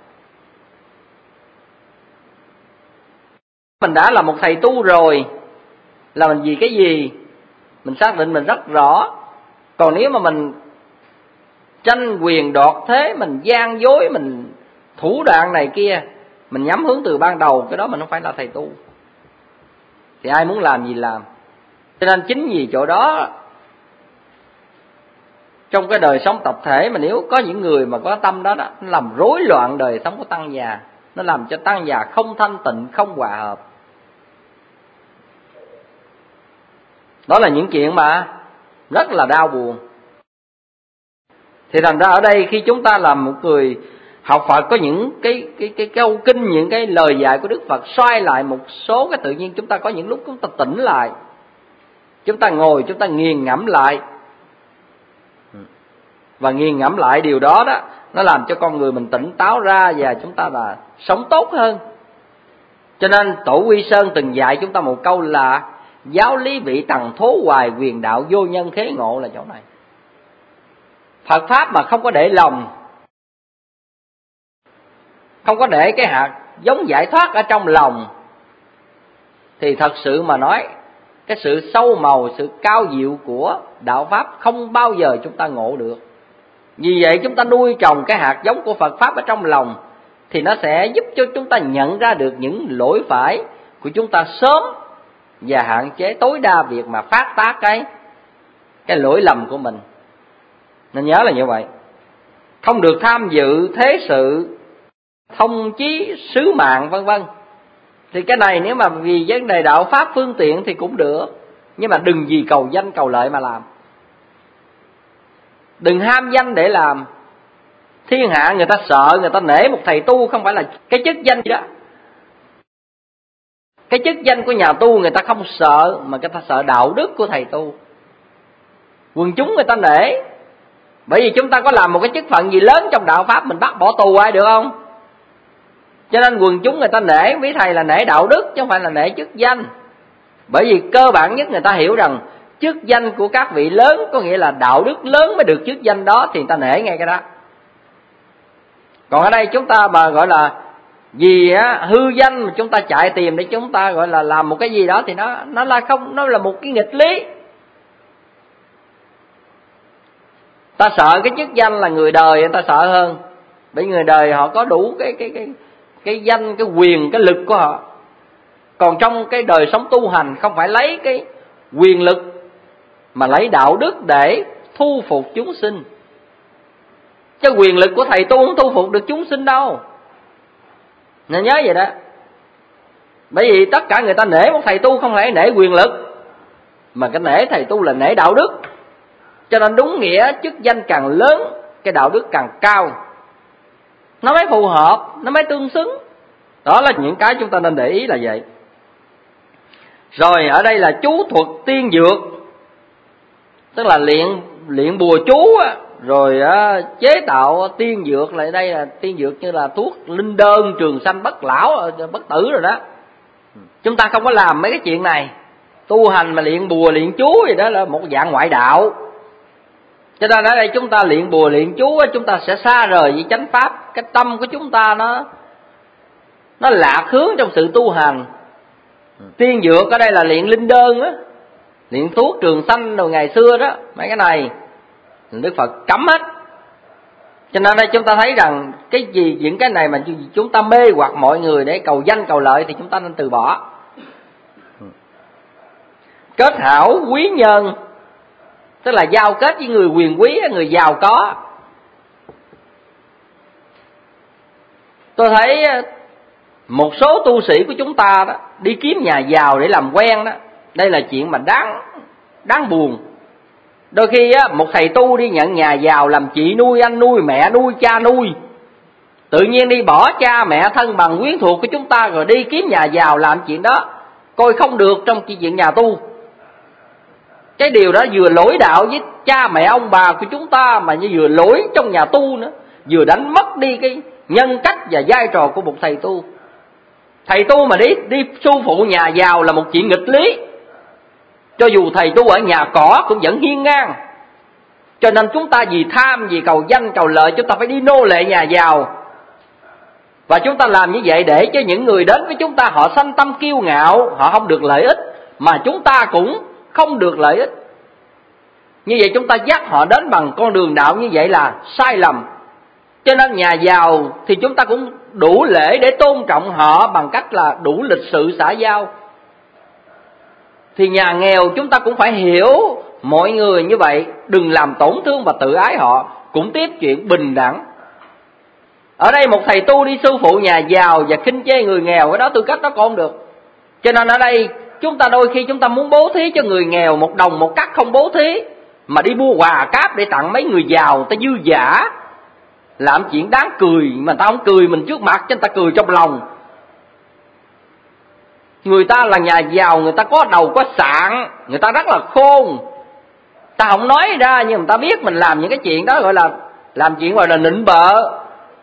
Mình đã là một thầy tu rồi, là mình vì cái gì mình xác định mình rất rõ. Còn nếu mà mình tranh quyền đoạt thế, mình gian dối, mình thủ đoạn này kia, mình nhắm hướng từ ban đầu, cái đó mình không phải là thầy tu. Thì ai muốn làm gì làm. Cho nên chính vì chỗ đó, trong cái đời sống tập thể mà nếu có những người mà có tâm đó, nó làm rối loạn đời sống của tăng già, nó làm cho tăng già không thanh tịnh, không hòa hợp. Đó là những chuyện mà rất là đau buồn. Thì thành ra ở đây khi chúng ta làm một người học Phật, có những cái câu kinh, những cái lời dạy của Đức Phật xoay lại một số cái, tự nhiên chúng ta có những lúc chúng ta tỉnh lại, chúng ta ngồi chúng ta nghiền ngẫm lại. Và nghiền ngẫm lại điều đó đó, nó làm cho con người mình tỉnh táo ra và chúng ta là sống tốt hơn. Cho nên Tổ Quy Sơn từng dạy chúng ta một câu là giáo lý vị tầng thố hoài, quyền đạo vô nhân khế ngộ, là chỗ này. Phật Pháp mà không có để lòng, không có để cái hạt giống giải thoát ở trong lòng, thì thật sự mà nói, cái sự sâu màu, sự cao diệu của đạo Pháp không bao giờ chúng ta ngộ được. Vì vậy chúng ta nuôi trồng cái hạt giống của Phật Pháp ở trong lòng, thì nó sẽ giúp cho chúng ta nhận ra được những lỗi phải của chúng ta sớm, và hạn chế tối đa việc mà phát tác cái lỗi lầm của mình. Nên nhớ là như vậy. Không được tham dự thế sự, thông chí, sứ mạng vân vân. Thì cái này nếu mà vì vấn đề đạo Pháp phương tiện thì cũng được, nhưng mà đừng vì cầu danh cầu lợi mà làm. Đừng ham danh để làm. Thiên hạ người ta sợ, người ta nể một thầy tu không phải là cái chức danh gì đó. Cái chức danh của nhà tu người ta không sợ, mà người ta sợ đạo đức của thầy tu. Quần chúng người ta nể, bởi vì chúng ta có làm một cái chức phận gì lớn trong đạo Pháp, mình bắt bỏ tù ai được không? Cho nên quần chúng người ta nể quý thầy là nể đạo đức, chứ không phải là nể chức danh. Bởi vì cơ bản nhất người ta hiểu rằng chức danh của các vị lớn có nghĩa là đạo đức lớn mới được chức danh đó, thì người ta nể ngay cái đó. Còn ở đây chúng ta mà gọi là vì hư danh mà chúng ta chạy tìm để chúng ta gọi là làm một cái gì đó, thì nó là không, nó là một cái nghịch lý. Ta sợ cái chức danh là người đời người ta sợ hơn, bởi người đời họ có đủ cái danh, cái quyền, cái lực của họ. Còn trong cái đời sống tu hành không phải lấy cái quyền lực, mà lấy đạo đức để thu phục chúng sinh. Chứ quyền lực của thầy tu không thu phục được chúng sinh đâu, nên nhớ vậy đó. Bởi vì tất cả người ta nể một thầy tu không phải nể quyền lực, mà cái nể thầy tu là nể đạo đức. Cho nên đúng nghĩa chức danh càng lớn, cái đạo đức càng cao, nó mới phù hợp, nó mới tương xứng. Đó là những cái chúng ta nên để ý là vậy. Rồi ở đây là chú thuật tiên dược, tức là luyện bùa chú rồi chế tạo tiên dược. Lại đây là tiên dược như là thuốc linh đơn, trường sanh, bất lão, bất tử rồi đó. Chúng ta không có làm mấy cái chuyện này. Tu hành mà luyện bùa luyện chú gì đó là một dạng ngoại đạo. Cho nên ở đây chúng ta luyện bùa luyện chú, chúng ta sẽ xa rời với chánh pháp. Cái tâm của chúng ta nó lạc hướng trong sự tu hành. Tiên dược ở đây là luyện linh đơn á, luyện thuốc trường sanh rồi ngày xưa đó, mấy cái này Đức Phật cấm hết. Cho nên đây chúng ta thấy rằng cái gì, những cái này mà chúng ta mê hoặc mọi người để cầu danh cầu lợi thì chúng ta nên từ bỏ. Kết hảo quý nhân, tức là giao kết với người quyền quý, người giàu có. Tôi thấy một số tu sĩ của chúng ta đó đi kiếm nhà giàu để làm quen đó, đây là chuyện mà đáng buồn. Đôi khi một thầy tu đi nhận nhà giàu làm chị nuôi, anh nuôi, mẹ nuôi, cha nuôi, tự nhiên đi bỏ cha mẹ thân bằng quyến thuộc của chúng ta rồi đi kiếm nhà giàu làm chuyện đó, coi không được trong chuyện nhà tu. Cái điều đó vừa lỗi đạo với cha mẹ ông bà của chúng ta, mà như vừa lỗi trong nhà tu nữa, vừa đánh mất đi cái nhân cách và vai trò của một thầy tu. Thầy tu mà đi su phụ nhà giàu là một chuyện nghịch lý. Cho dù thầy tu ở nhà cỏ cũng vẫn hiên ngang. Cho nên chúng ta vì tham, vì cầu danh, cầu lợi, chúng ta phải đi nô lệ nhà giàu. Và chúng ta làm như vậy để cho những người đến với chúng ta họ sanh tâm kiêu ngạo, họ không được lợi ích, mà chúng ta cũng không được lợi ích. Như vậy chúng ta dắt họ đến bằng con đường đạo như vậy là sai lầm. Cho nên nhà giàu thì chúng ta cũng đủ lễ để tôn trọng họ bằng cách là đủ lịch sự xã giao. Thì nhà nghèo chúng ta cũng phải hiểu mọi người như vậy, đừng làm tổn thương và tự ái họ, cũng tiếp chuyện bình đẳng. Ở đây một thầy tu đi sư phụ nhà giàu và khinh chê người nghèo, cái đó tư cách đó còn không được. Cho nên ở đây chúng ta đôi khi chúng ta muốn bố thí cho người nghèo, một đồng một cắc không bố thí, mà đi mua quà cáp để tặng mấy người giàu, ta dư dả, làm chuyện đáng cười mà ta không cười mình trước mặt, cho người ta cười trong lòng. Người ta là nhà giàu, người ta có đầu có sạn, người ta rất là khôn. Ta không nói ra nhưng người ta biết mình làm những cái chuyện đó gọi là làm chuyện gọi là nịnh bợ.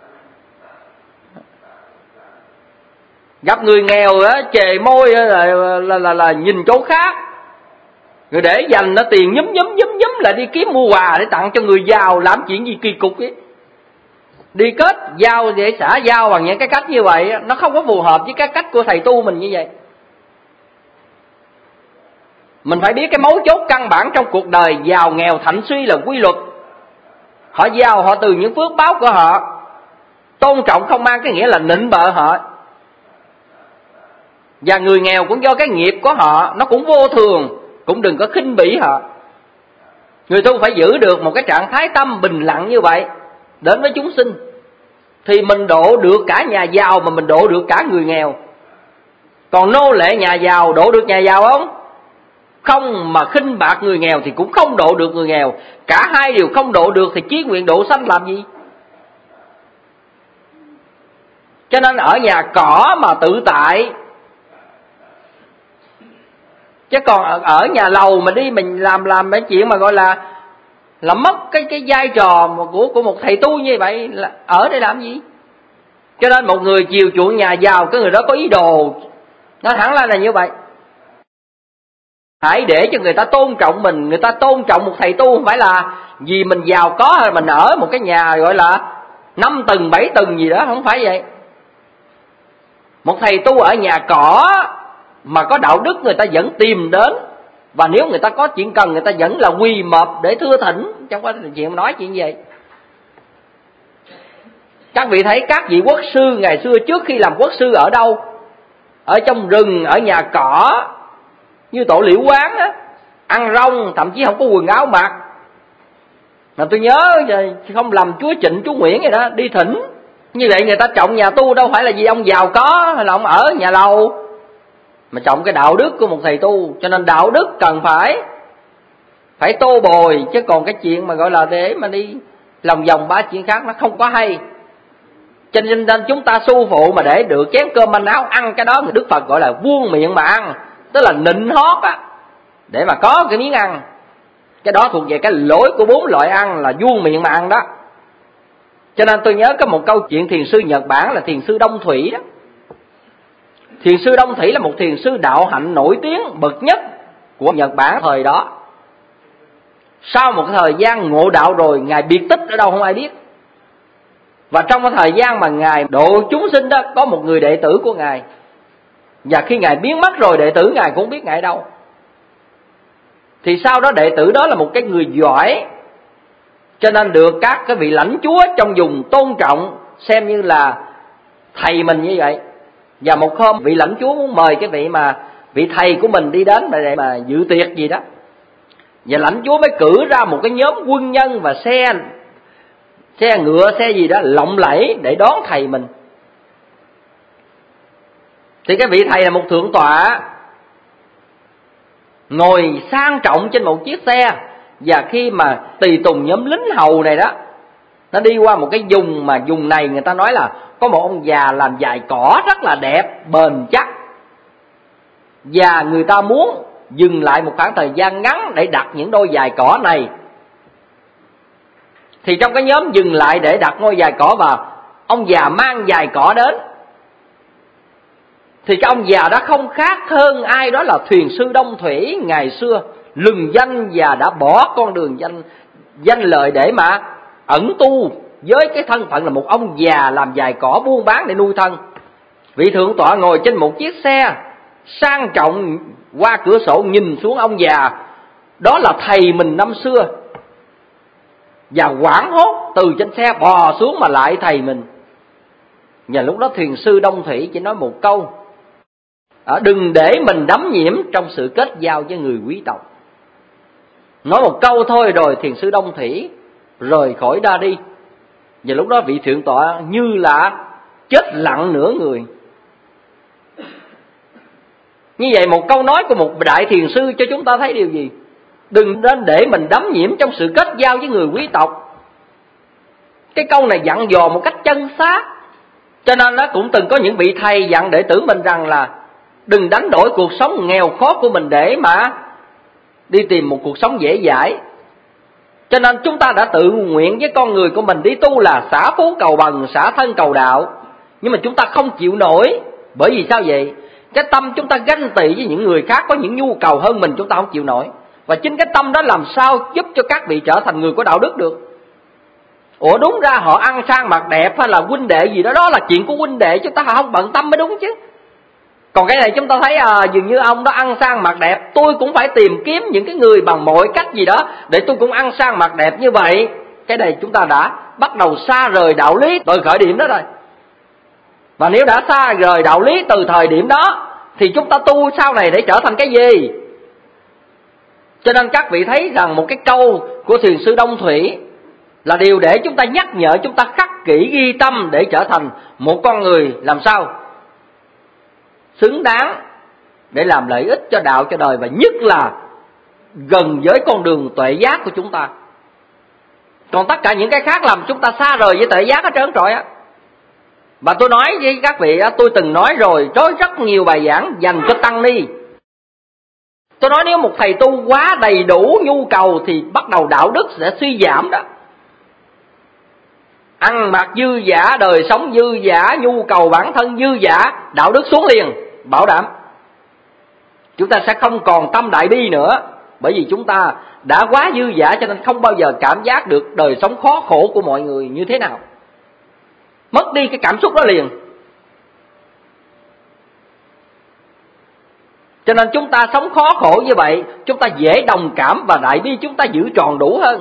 Gặp người nghèo á, chề môi là nhìn chỗ khác, rồi để dành nó tiền nhúm lại đi kiếm mua quà để tặng cho người giàu, làm chuyện gì kỳ cục ấy. Đi kết giao để xã giao bằng những cái cách như vậy, nó không có phù hợp với cái cách của thầy tu mình như vậy. Mình phải biết cái mấu chốt căn bản trong cuộc đời giàu nghèo thạnh suy là quy luật. Họ giàu họ từ những phước báo của họ. Tôn trọng không mang cái nghĩa là nịnh bợ họ. Và người nghèo cũng do cái nghiệp của họ, nó cũng vô thường, cũng đừng có khinh bỉ họ. Người tu phải giữ được một cái trạng thái tâm bình lặng như vậy đến với chúng sinh, thì mình độ được cả nhà giàu mà mình độ được cả người nghèo. Còn nô lệ nhà giàu độ được nhà giàu không? Không, mà khinh bạc người nghèo thì cũng không độ được người nghèo. Cả hai đều không độ được thì chí nguyện độ sanh làm gì? Cho nên ở nhà cỏ mà tự tại, chứ còn ở nhà lầu mà đi mình làm cái chuyện mà gọi là mất cái vai trò của một thầy tu như vậy, là ở đây làm gì? Cho nên một người chiều chuộng nhà giàu, cái người đó có ý đồ, nó thẳng ra là như vậy. Hãy để cho người ta tôn trọng mình, người ta tôn trọng một thầy tu không phải là vì mình giàu có hay mình ở một cái nhà gọi là 5 tầng 7 tầng gì đó, không phải vậy. Một thầy tu ở nhà cỏ mà có đạo đức người ta vẫn tìm đến, và nếu người ta có chuyện cần người ta vẫn là quỳ mọp để thưa thỉnh, chẳng có chuyện nói chuyện vậy. Các vị thấy các vị quốc sư ngày xưa trước khi làm quốc sư ở đâu? Ở trong rừng, ở nhà cỏ, như tổ Liễu Quán á, ăn rong, thậm chí không có quần áo mặc. Mà tôi nhớ không lầm chúa Trịnh, chúa Nguyễn vậy đó, đi thỉnh. Như vậy người ta trọng nhà tu đâu phải là vì ông giàu có hay là ông ở nhà lầu, mà trọng cái đạo đức của một thầy tu. Cho nên đạo đức cần phải tô bồi, chứ còn cái chuyện mà gọi là để mà đi lòng vòng ba chuyện khác nó không có hay. Cho nên chúng ta su phụ mà để được chén cơm manh áo ăn, cái đó người Đức Phật gọi là vuông miệng mà ăn, tức là nịnh hót á, để mà có cái miếng ăn. Cái đó thuộc về cái lỗi của 4 loại ăn là vuông miệng mà ăn đó. Cho nên tôi nhớ có một câu chuyện thiền sư Nhật Bản là thiền sư Đông Thủy đó. Thiền sư Đông Thủy là một thiền sư đạo hạnh nổi tiếng bậc nhất của Nhật Bản thời đó. Sau một thời gian ngộ đạo rồi, ngài biệt tích ở đâu không ai biết. Và trong cái thời gian mà ngài độ chúng sinh đó, có một người đệ tử của ngài, và khi ngài biến mất rồi, đệ tử ngài cũng biết ngài đâu. Thì sau đó đệ tử đó là một cái người giỏi, cho nên được các cái vị lãnh chúa trong vùng tôn trọng, xem như là thầy mình như vậy. Và một hôm vị lãnh chúa muốn mời cái vị thầy của mình đi đến để mà dự tiệc gì đó, và lãnh chúa mới cử ra một cái nhóm quân nhân và xe ngựa, xe gì đó lộng lẫy để đón thầy mình. Thì cái vị thầy là một thượng tọa, ngồi sang trọng trên một chiếc xe. Và khi mà tùy tùng nhóm lính hầu này đó, nó đi qua một cái vùng mà vùng này người ta nói là có một ông già làm dài cỏ rất là đẹp, bền chắc, và người ta muốn dừng lại một khoảng thời gian ngắn để đặt những đôi giày cỏ này. Thì trong cái nhóm dừng lại để đặt ngôi giày cỏ và ông già mang giày cỏ đến, thì cái ông già đó không khác hơn ai đó là thuyền sư Đông Thủy ngày xưa lừng danh và đã bỏ con đường danh lợi để mà ẩn tu với cái thân phận là một ông già làm giày cỏ buôn bán để nuôi thân. Vị thượng tọa ngồi trên một chiếc xe sang trọng, qua cửa sổ nhìn xuống ông già đó là thầy mình năm xưa, và hoảng hốt từ trên xe bò xuống mà lại thầy mình. Và lúc đó thiền sư Đông Thủy chỉ nói một câu: đừng để mình đắm nhiễm trong sự kết giao với người quý tộc. Nói một câu thôi rồi thiền sư Đông Thủy rời khỏi ra đi. Và lúc đó vị thượng tọa như là chết lặng nửa người. Như vậy một câu nói của một đại thiền sư cho chúng ta thấy điều gì? Đừng nên để mình đắm nhiễm trong sự kết giao với người quý tộc. Cái câu này dặn dò một cách chân xác. Cho nên nó cũng từng có những vị thầy dặn đệ tử mình rằng là đừng đánh đổi cuộc sống nghèo khó của mình để mà đi tìm một cuộc sống dễ dãi. Cho nên chúng ta đã tự nguyện với con người của mình đi tu là xả phú cầu bằng, xả thân cầu đạo. Nhưng mà chúng ta không chịu nổi. Bởi vì sao vậy? Cái tâm chúng ta ganh tị với những người khác có những nhu cầu hơn mình, chúng ta không chịu nổi. Và chính cái tâm đó làm sao giúp cho các vị trở thành người có đạo đức được? Ủa đúng ra họ ăn sang mặc đẹp hay là huynh đệ gì đó, đó là chuyện của huynh đệ, chúng ta không bận tâm mới đúng chứ. Còn cái này chúng ta thấy dường như ông đó ăn sang mặc đẹp, tôi cũng phải tìm kiếm những cái người bằng mọi cách gì đó để tôi cũng ăn sang mặc đẹp như vậy. Cái này chúng ta đã bắt đầu xa rời đạo lý từ khởi điểm đó rồi. Và nếu đã xa rời đạo lý từ thời điểm đó thì chúng ta tu sau này để trở thành cái gì? Cho nên các vị thấy rằng một cái câu của thiền sư Đông Thủy là điều để chúng ta nhắc nhở, chúng ta khắc kỹ ghi tâm để trở thành một con người làm sao xứng đáng để làm lợi ích cho đạo, cho đời, và nhất là gần với con đường tuệ giác của chúng ta. Còn tất cả những cái khác làm chúng ta xa rời với tuệ giác hết trơn trọi á. Và tôi nói với các vị, tôi từng nói rồi, rất nhiều bài giảng dành cho tăng ni. Tôi nói nếu một thầy tu quá đầy đủ nhu cầu thì bắt đầu đạo đức sẽ suy giảm đó. Ăn mặc dư dả, đời sống dư dả, nhu cầu bản thân dư dả, đạo đức xuống liền, bảo đảm. Chúng ta sẽ không còn tâm đại bi nữa. Bởi vì chúng ta đã quá dư dả cho nên không bao giờ cảm giác được đời sống khó khổ của mọi người như thế nào. Mất đi cái cảm xúc đó liền. Cho nên chúng ta sống khó khổ như vậy, chúng ta dễ đồng cảm và đại bi chúng ta giữ tròn đủ hơn.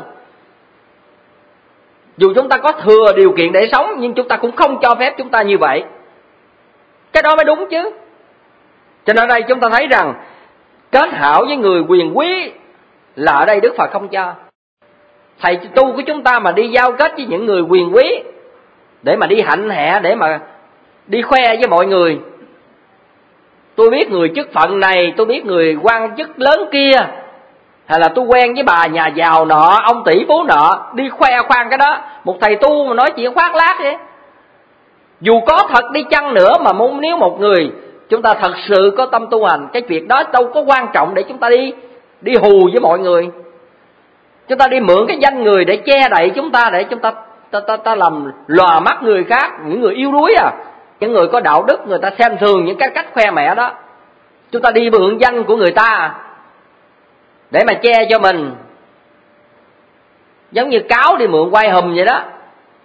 Dù chúng ta có thừa điều kiện để sống, nhưng chúng ta cũng không cho phép chúng ta như vậy. Cái đó mới đúng chứ. Cho nên đây chúng ta thấy rằng kết hảo với người quyền quý là ở đây Đức Phật không cho. Thầy tu của chúng ta mà đi giao kết với những người quyền quý để mà đi hạnh hẹ, để mà đi khoe với mọi người, tôi biết người chức phận này, tôi biết người quan chức lớn kia, hay là tôi quen với bà nhà giàu nọ, ông tỷ phú nọ, đi khoe khoang cái đó. Một thầy tu mà nói chuyện khoác lác vậy. Dù có thật đi chăng nữa mà nếu một người chúng ta thật sự có tâm tu hành, cái việc đó đâu có quan trọng để chúng ta đi hù với mọi người. Chúng ta đi mượn cái danh người để che đậy chúng ta, để chúng ta làm lòa mắt người khác, những người yếu đuối những người có đạo đức người ta xem thường những cái cách khoe mẽ đó. Chúng ta đi mượn danh của người ta để mà che cho mình, giống như cáo đi mượn quay hùm vậy đó.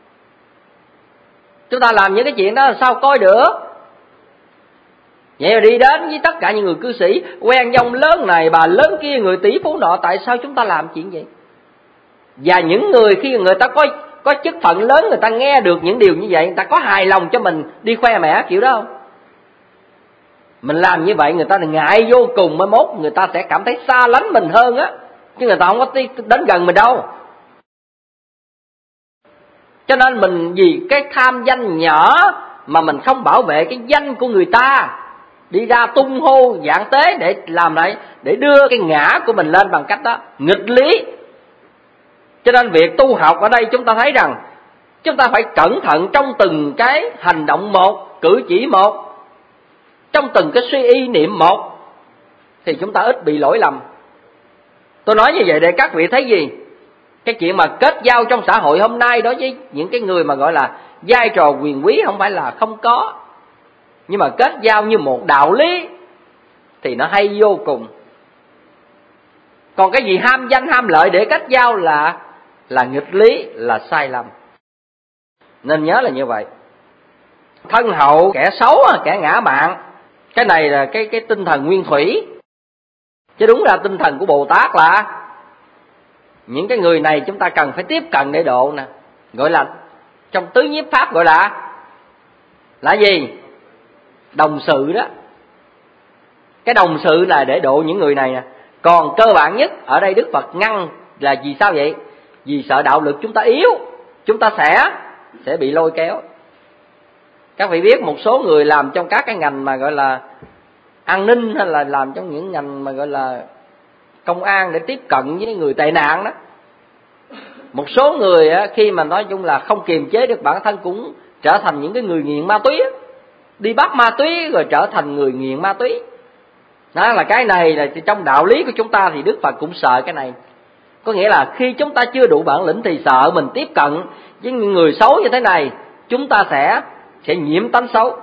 Chúng ta làm những cái chuyện đó là sao coi được. Vậy mà đi đến với tất cả những người cư sĩ, quen dòng lớn này, bà lớn kia, người tỷ phú nọ, tại sao chúng ta làm chuyện vậy? Và những người khi người ta có chức phận lớn, người ta nghe được những điều như vậy, người ta có hài lòng cho mình đi khoe mẽ kiểu đó không? Mình làm như vậy người ta ngại vô cùng, mới mốt người ta sẽ cảm thấy xa lánh mình hơn á, chứ người ta không có đến gần mình đâu. Cho nên mình vì cái tham danh nhỏ mà mình không bảo vệ cái danh của người ta, đi ra tung hô dạng tế để làm lại, để đưa cái ngã của mình lên bằng cách đó, nghịch lý. Cho nên việc tu học ở đây chúng ta thấy rằng chúng ta phải cẩn thận trong từng cái hành động một, cử chỉ một, trong từng cái suy ý niệm một. thì chúng ta ít bị lỗi lầm. Tôi nói như vậy để các vị thấy gì? Cái chuyện mà kết giao trong xã hội hôm nay đối với những cái người mà gọi là vai trò quyền quý không phải là không có, nhưng mà kết giao như một đạo lý thì nó hay vô cùng. Còn cái gì ham danh ham lợi để kết giao là nghịch lý, là sai lầm. Nên nhớ là như vậy. Thân hậu kẻ xấu, kẻ ngã mạn, cái này là cái tinh thần nguyên thủy. Chứ đúng ra tinh thần của Bồ Tát là những cái người này chúng ta cần phải tiếp cận để độ nè. Gọi là trong tứ nhiếp pháp gọi là gì? Đồng sự đó. Cái đồng sự là để độ những người này nè. Còn cơ bản nhất ở đây Đức Phật ngăn là vì sao vậy? Vì sợ đạo lực chúng ta yếu, chúng ta sẽ bị lôi kéo. Các vị biết một số người làm trong các cái ngành mà gọi là an ninh, hay là làm trong những ngành mà gọi là công an để tiếp cận với người tệ nạn đó. Một số người khi mà nói chung là không kiềm chế được bản thân cũng trở thành những cái người nghiện ma túy, đi bắt ma túy rồi trở thành người nghiện ma túy. Đó là cái này là trong đạo lý của chúng ta thì Đức Phật cũng sợ cái này. Có nghĩa là khi chúng ta chưa đủ bản lĩnh thì sợ mình tiếp cận với những người xấu như thế này, chúng ta sẽ nhiễm tánh xấu.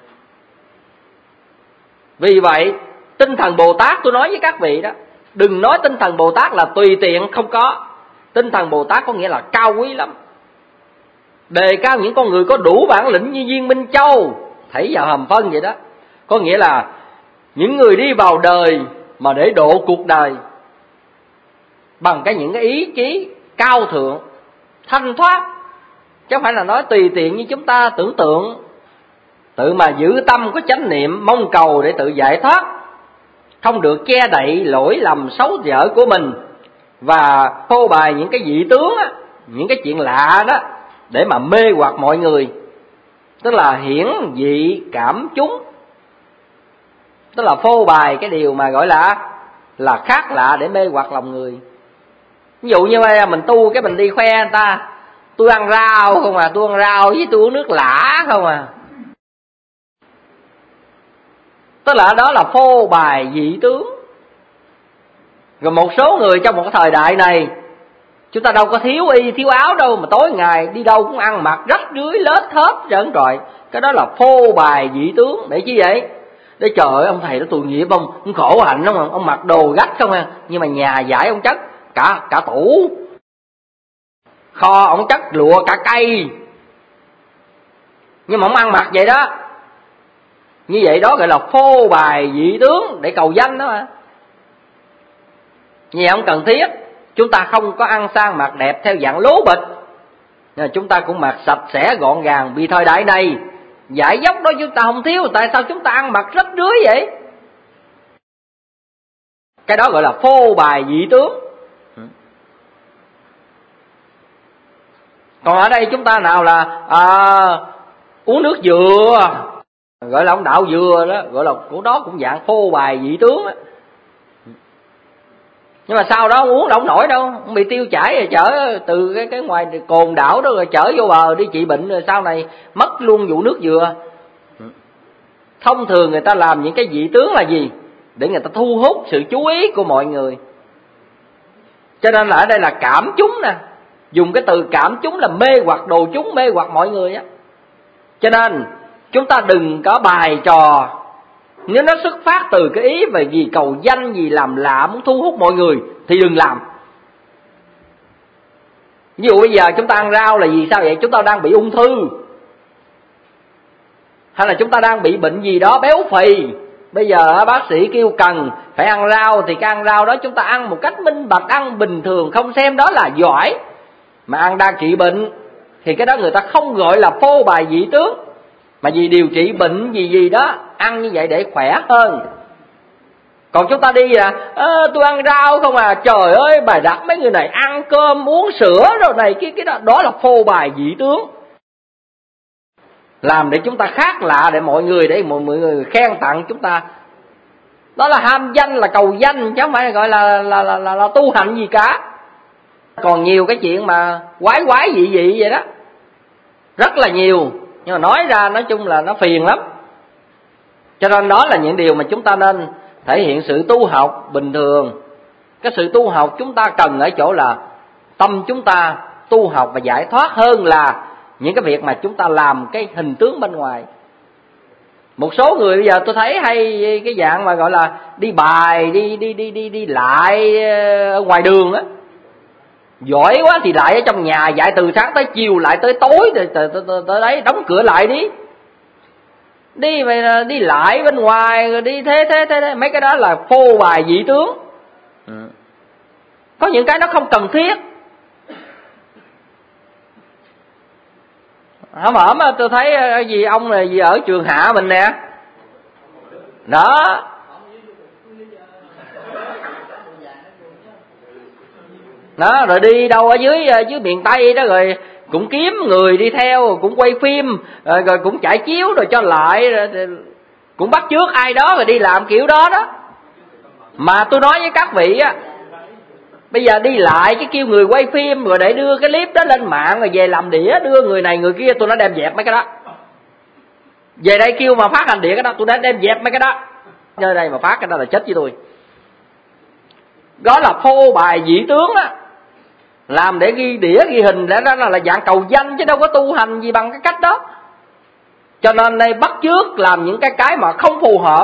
Vì vậy tinh thần Bồ Tát tôi nói với các vị đó, đừng nói tinh thần Bồ Tát là tùy tiện, không có. Tinh thần Bồ Tát có nghĩa là cao quý lắm, đề cao những con người có đủ bản lĩnh như Viên Minh Châu thảy vào hầm phân vậy đó. Có nghĩa là những người đi vào đời mà để độ cuộc đời bằng những cái ý chí cao thượng, thanh thoát, chứ không phải là nói tùy tiện như chúng ta tưởng tượng. Tự mà giữ tâm có chánh niệm, mong cầu để tự giải thoát, không được che đậy lỗi lầm xấu dở của mình, và phô bày những cái dị tướng á, những cái chuyện lạ đó để mà mê hoặc mọi người. Tức là hiển dị cảm chúng, tức là phô bày cái điều mà gọi là khác lạ để mê hoặc lòng người. Ví dụ như mình tu cái mình đi khoe người ta, tôi ăn rau không à, tôi ăn rau với tôi uống nước lã không à. Tức là đó là phô bày dị tướng. Rồi một số người trong một cái thời đại này, chúng ta đâu có thiếu y thiếu áo đâu, mà tối ngày đi đâu cũng ăn mặc rách rưới lết thớt trơn trọi. Cái đó là phô bày dị tướng. Để chi vậy? Để trời ơi, ông thầy đó tội nghiệp ông khổ hạnh không, ông mặc đồ rách không à, nhưng mà nhà giải ông chất cả tủ kho, ông chất lụa cả cây, nhưng mà ông ăn mặc vậy đó. Như vậy đó gọi là phô bày dị tướng để cầu danh đó mà. Như vậy không cần thiết. Chúng ta không có ăn sang mặc đẹp theo dạng lố bịch, chúng ta cũng mặc sạch sẽ gọn gàng. Vì thời đại này giải dốc đó chúng ta không thiếu, tại sao chúng ta ăn mặc rách rưới vậy? Cái đó gọi là phô bày dị tướng. Còn ở đây chúng ta nào là uống nước dừa, gọi là ông đạo dừa đó, gọi là của đó cũng dạng phô bày dị tướng đó. Nhưng mà sau đó ông uống đâu không nổi đâu, ông bị tiêu chảy rồi chở từ cái ngoài Cồn Đảo đó rồi chở vô bờ đi trị bệnh, rồi sau này mất luôn vụ nước dừa. Thông thường người ta làm những cái dị tướng là gì? Để người ta thu hút sự chú ý của mọi người. Cho nên là ở đây là cảm chúng nè, dùng cái từ cảm chúng là mê hoặc đồ chúng, mê hoặc mọi người á. Cho nên chúng ta đừng có bài trò, nếu nó xuất phát từ cái ý về gì cầu danh, gì làm lạ muốn thu hút mọi người thì đừng làm. Ví dụ bây giờ chúng ta ăn rau là gì sao vậy? Chúng ta đang bị ung thư, hay là chúng ta đang bị bệnh gì đó béo phì. Bây giờ bác sĩ kêu cần phải ăn rau, thì cái ăn rau đó chúng ta ăn một cách minh bạch, ăn bình thường, không xem đó là giỏi, mà ăn đang trị bệnh, thì cái đó người ta không gọi là phô bày dị tướng, mà vì điều trị bệnh gì đó ăn như vậy để khỏe hơn. Còn chúng ta đi tôi ăn rau không à, trời ơi bà đặt mấy người này ăn cơm uống sữa rồi này cái đó là phô bày dị tướng, làm để chúng ta khác lạ, để mọi người người khen tặng chúng ta. Đó là ham danh, là cầu danh, chứ không phải gọi là tu hành gì cả. Còn nhiều cái chuyện mà quái dị vậy đó, rất là nhiều, nhưng mà nói ra nói chung là nó phiền lắm. Cho nên đó là những điều mà chúng ta nên thể hiện sự tu học bình thường. Cái sự tu học chúng ta cần ở chỗ là tâm chúng ta tu học và giải thoát, hơn là những cái việc mà chúng ta làm cái hình tướng bên ngoài. Một số người bây giờ tôi thấy hay cái dạng mà gọi là đi bài, đi lại ở ngoài đường á, giỏi quá thì lại ở trong nhà dạy từ sáng tới chiều, lại tới tối tới đấy đóng cửa lại đi lại bên ngoài rồi đi thế mấy cái đó là phô bài dị tướng. Có những cái nó không cần thiết. Không ổn mà tôi thấy gì ông này gì ở Trường Hạ mình nè đó, đó rồi đi đâu ở dưới miền Tây đó, rồi cũng kiếm người đi theo, cũng quay phim rồi cũng chạy chiếu rồi cho lại, rồi cũng bắt chước ai đó rồi đi làm kiểu đó đó. Mà tôi nói với các vị á, bây giờ đi lại cái kêu người quay phim rồi để đưa cái clip đó lên mạng rồi về làm đĩa đưa người này người kia, tôi nó đem dẹp mấy cái đó. Về đây kêu mà phát hành đĩa cái đó, tôi đã đem dẹp mấy cái đó. Nơi đây mà phát cái đó là chết với tôi. Đó là phô bài dị tướng á, làm để ghi đĩa ghi hình, để đó là dạng cầu danh chứ đâu có tu hành gì bằng cái cách đó. Cho nên đây bắt chước làm những cái mà không phù hợp,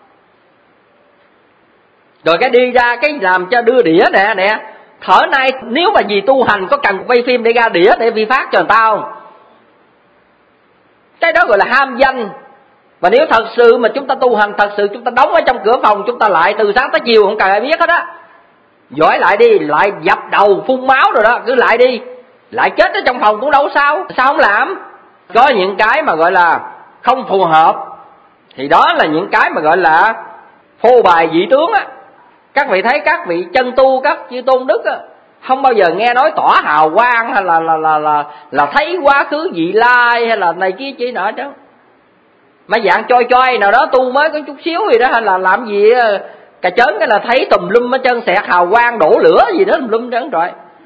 rồi cái đi ra cái làm cho đưa đĩa nè. Thở nay nếu mà vì tu hành có cần quay phim để ra đĩa để vi phát cho người ta không? Cái đó gọi là ham danh. Và nếu thật sự mà chúng ta tu hành, thật sự chúng ta đóng ở trong cửa phòng, chúng ta lại từ sáng tới chiều không cần ai biết hết á. Giỏi lại đi, lại dập đầu phun máu rồi đó, cứ lại đi. Lại chết ở trong phòng cũng đâu sao không làm. Có những cái mà gọi là không phù hợp thì đó là những cái mà gọi là phô bài dị tướng á. Các vị thấy các vị chân tu, các chư tôn đức á, không bao giờ nghe nói tỏ hào quang hay là thấy quá khứ vị lai hay là này kia chỉ nọ chứ. Mà dạng choi nào đó tu mới có chút xíu gì đó, hay là làm gì cà chớn cái là thấy tùm lum ở chân xẹt hào quang đổ lửa gì đó tùm lum trơn rồi.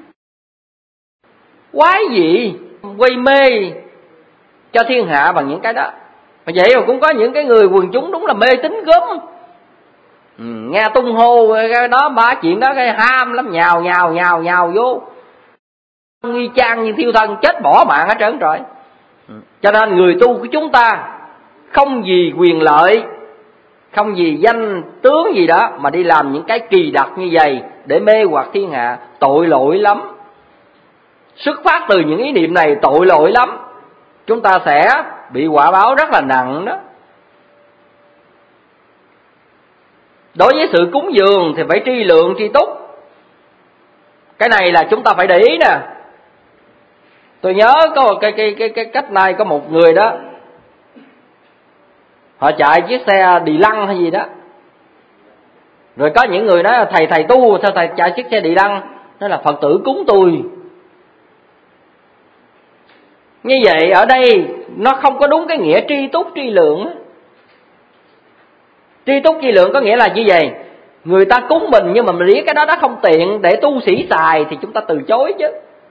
Quái gì quay mê cho thiên hạ bằng những cái đó. Mà vậy mà cũng có những cái người quần chúng đúng là mê tín gớm. Nghe tung hô cái đó ba chuyện đó cái ham lắm, nhào vô nghi trang như thiêu thân, chết bỏ mạng hết trơn rồi. Cho nên người tu của chúng ta không vì quyền lợi, không vì danh tướng gì đó mà đi làm những cái kỳ đặc như vậy để mê hoặc thiên hạ, tội lỗi lắm. Xuất phát từ những ý niệm này tội lỗi lắm, chúng ta sẽ bị quả báo rất là nặng đó. Đối với sự cúng dường thì phải tri lượng tri túc. Cái này là chúng ta phải để ý nè. Tôi nhớ có một cái cách này, có một người đó, họ chạy chiếc xe đi lăng hay gì đó. Rồi có những người nói thầy tu sao thầy chạy chiếc xe đi lăng? Nói là Phật tử cúng tôi. Như vậy ở đây nó không có đúng cái nghĩa tri túc tri lượng. Tri túc tri lượng có nghĩa là như vậy: người ta cúng mình nhưng mà mình biết cái đó nó không tiện để tu sĩ xài thì chúng ta từ chối chứ.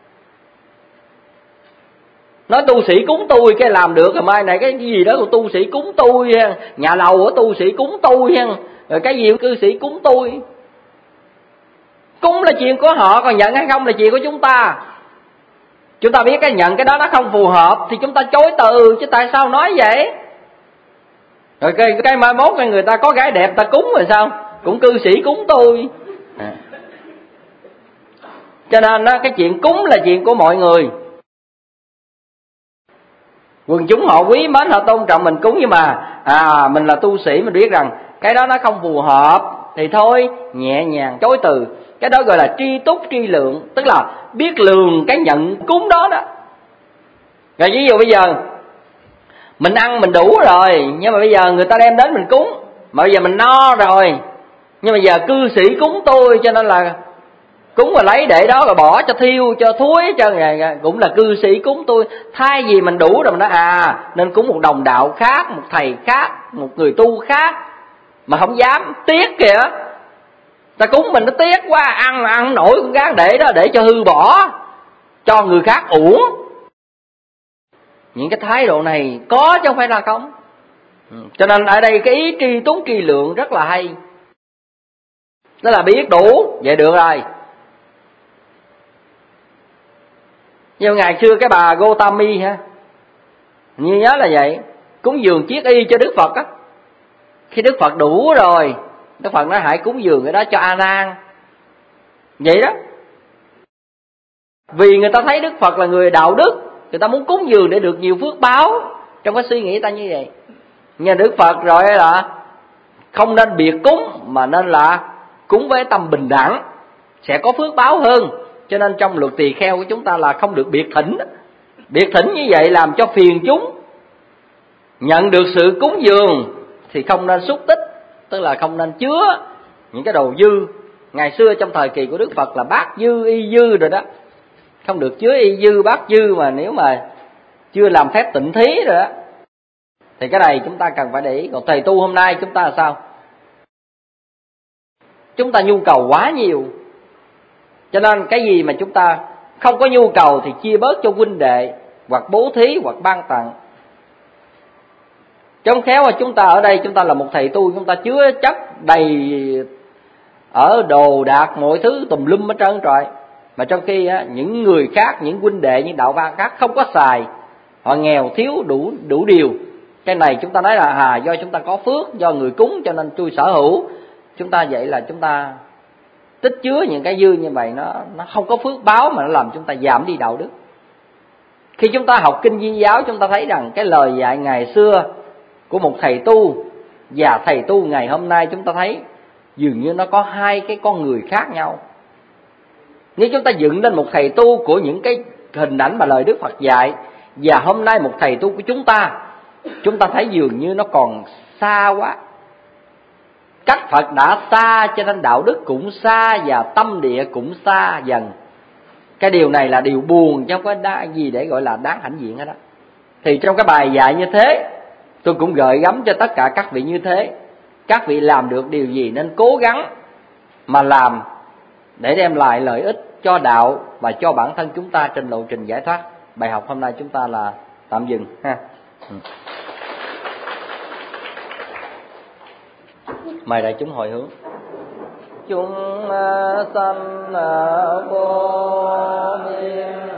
Nói tu sĩ cúng tôi cái làm được, rồi mai này cái gì đó của tu sĩ cúng tôi, nhà lầu của tu sĩ cúng tôi, rồi cái gì của cư sĩ cúng tôi. Cúng là chuyện của họ, còn nhận hay không là chuyện của chúng ta. Chúng ta biết cái nhận cái đó nó không phù hợp thì chúng ta chối từ, chứ tại sao nói vậy? Rồi cái mai mốt người ta có gái đẹp ta cúng rồi sao? Cũng cư sĩ cúng tôi. Cho nên cái chuyện cúng là chuyện của mọi người. Quần chúng họ quý mến, họ tôn trọng mình cúng, nhưng mà mình là tu sĩ, mình biết rằng cái đó nó không phù hợp thì thôi nhẹ nhàng chối từ. Cái đó gọi là tri túc tri lượng, tức là biết lường cái nhận cúng đó đó. Rồi ví dụ bây giờ mình ăn mình đủ rồi, nhưng mà bây giờ người ta đem đến mình cúng, mà bây giờ mình no rồi, nhưng mà giờ cư sĩ cúng tôi cho nên là cúng và lấy để đó rồi bỏ cho thiêu cho thúi cho ngày cũng là cư sĩ cúng tôi. Thay vì mình đủ rồi mình nói nên cúng một đồng đạo khác, một thầy khác, một người tu khác, mà không dám, tiếc kìa. Ta cúng mình nó tiếc quá, ăn mà ăn không nổi cũng gán để đó để cho hư bỏ, cho người khác uổng. Những cái thái độ này có chứ không phải là không. Cho nên ở đây cái ý tri túc tri lượng rất là hay. Đó là biết đủ, vậy được rồi. Nhưng ngày xưa cái bà Gotami ha, như nhớ là vậy, cúng dường chiếc y cho Đức Phật á. Khi Đức Phật đủ rồi, Đức Phật nói hãy cúng dường cái đó cho A Nan. Vậy đó. Vì người ta thấy Đức Phật là người đạo đức, người ta muốn cúng dường để được nhiều phước báo. Trong cái suy nghĩ ta như vậy. Nhưng Đức Phật rồi là không nên biệt cúng, mà nên là cúng với tâm bình đẳng, sẽ có phước báo hơn. Cho nên trong luật tỳ kheo của chúng ta là không được biệt thỉnh. Biệt thỉnh như vậy làm cho phiền chúng. Nhận được sự cúng dường thì không nên xúc tích, tức là không nên chứa những cái đồ dư. Ngày xưa trong thời kỳ của Đức Phật là bát dư, y dư rồi đó, không được chứa y dư, bát dư, mà nếu mà chưa làm phép tịnh thí rồi đó thì cái này chúng ta cần phải để ý. Còn thầy tu hôm nay chúng ta là sao? Chúng ta nhu cầu quá nhiều, cho nên cái gì mà chúng ta không có nhu cầu thì chia bớt cho huynh đệ, hoặc bố thí, hoặc ban tặng. Chứ không khéo mà chúng ta ở đây, chúng ta là một thầy tu, chúng ta chứa chấp đầy ở đồ đạc mọi thứ tùm lum hết trơn rồi. Mà trong khi những người khác, những huynh đệ, những đạo ban khác không có xài, họ nghèo thiếu đủ điều. Cái này chúng ta nói là do chúng ta có phước, do người cúng cho nên tôi sở hữu. Chúng ta vậy là chúng ta tích chứa những cái dư như vậy, nó không có phước báo, mà nó làm chúng ta giảm đi đạo đức. Khi chúng ta học kinh Di giáo, chúng ta thấy rằng cái lời dạy ngày xưa của một thầy tu và thầy tu ngày hôm nay, chúng ta thấy dường như nó có hai cái con người khác nhau. Nếu chúng ta dựng lên một thầy tu của những cái hình ảnh mà lời Đức Phật dạy, và hôm nay một thầy tu của chúng ta thấy dường như nó còn xa quá. Cách Phật đã xa cho nên đạo đức cũng xa, và tâm địa cũng xa dần. Cái điều này là điều buồn, chứ không có gì để gọi là đáng hãnh diện hết đó. Thì trong cái bài dạy như thế, tôi cũng gợi gắm cho tất cả các vị như thế. Các vị làm được điều gì nên cố gắng mà làm để đem lại lợi ích cho đạo và cho bản thân chúng ta trên lộ trình giải thoát. Bài học hôm nay chúng ta là tạm dừng ha. Mời đại chúng hồi hướng. Chúng sanh vô biên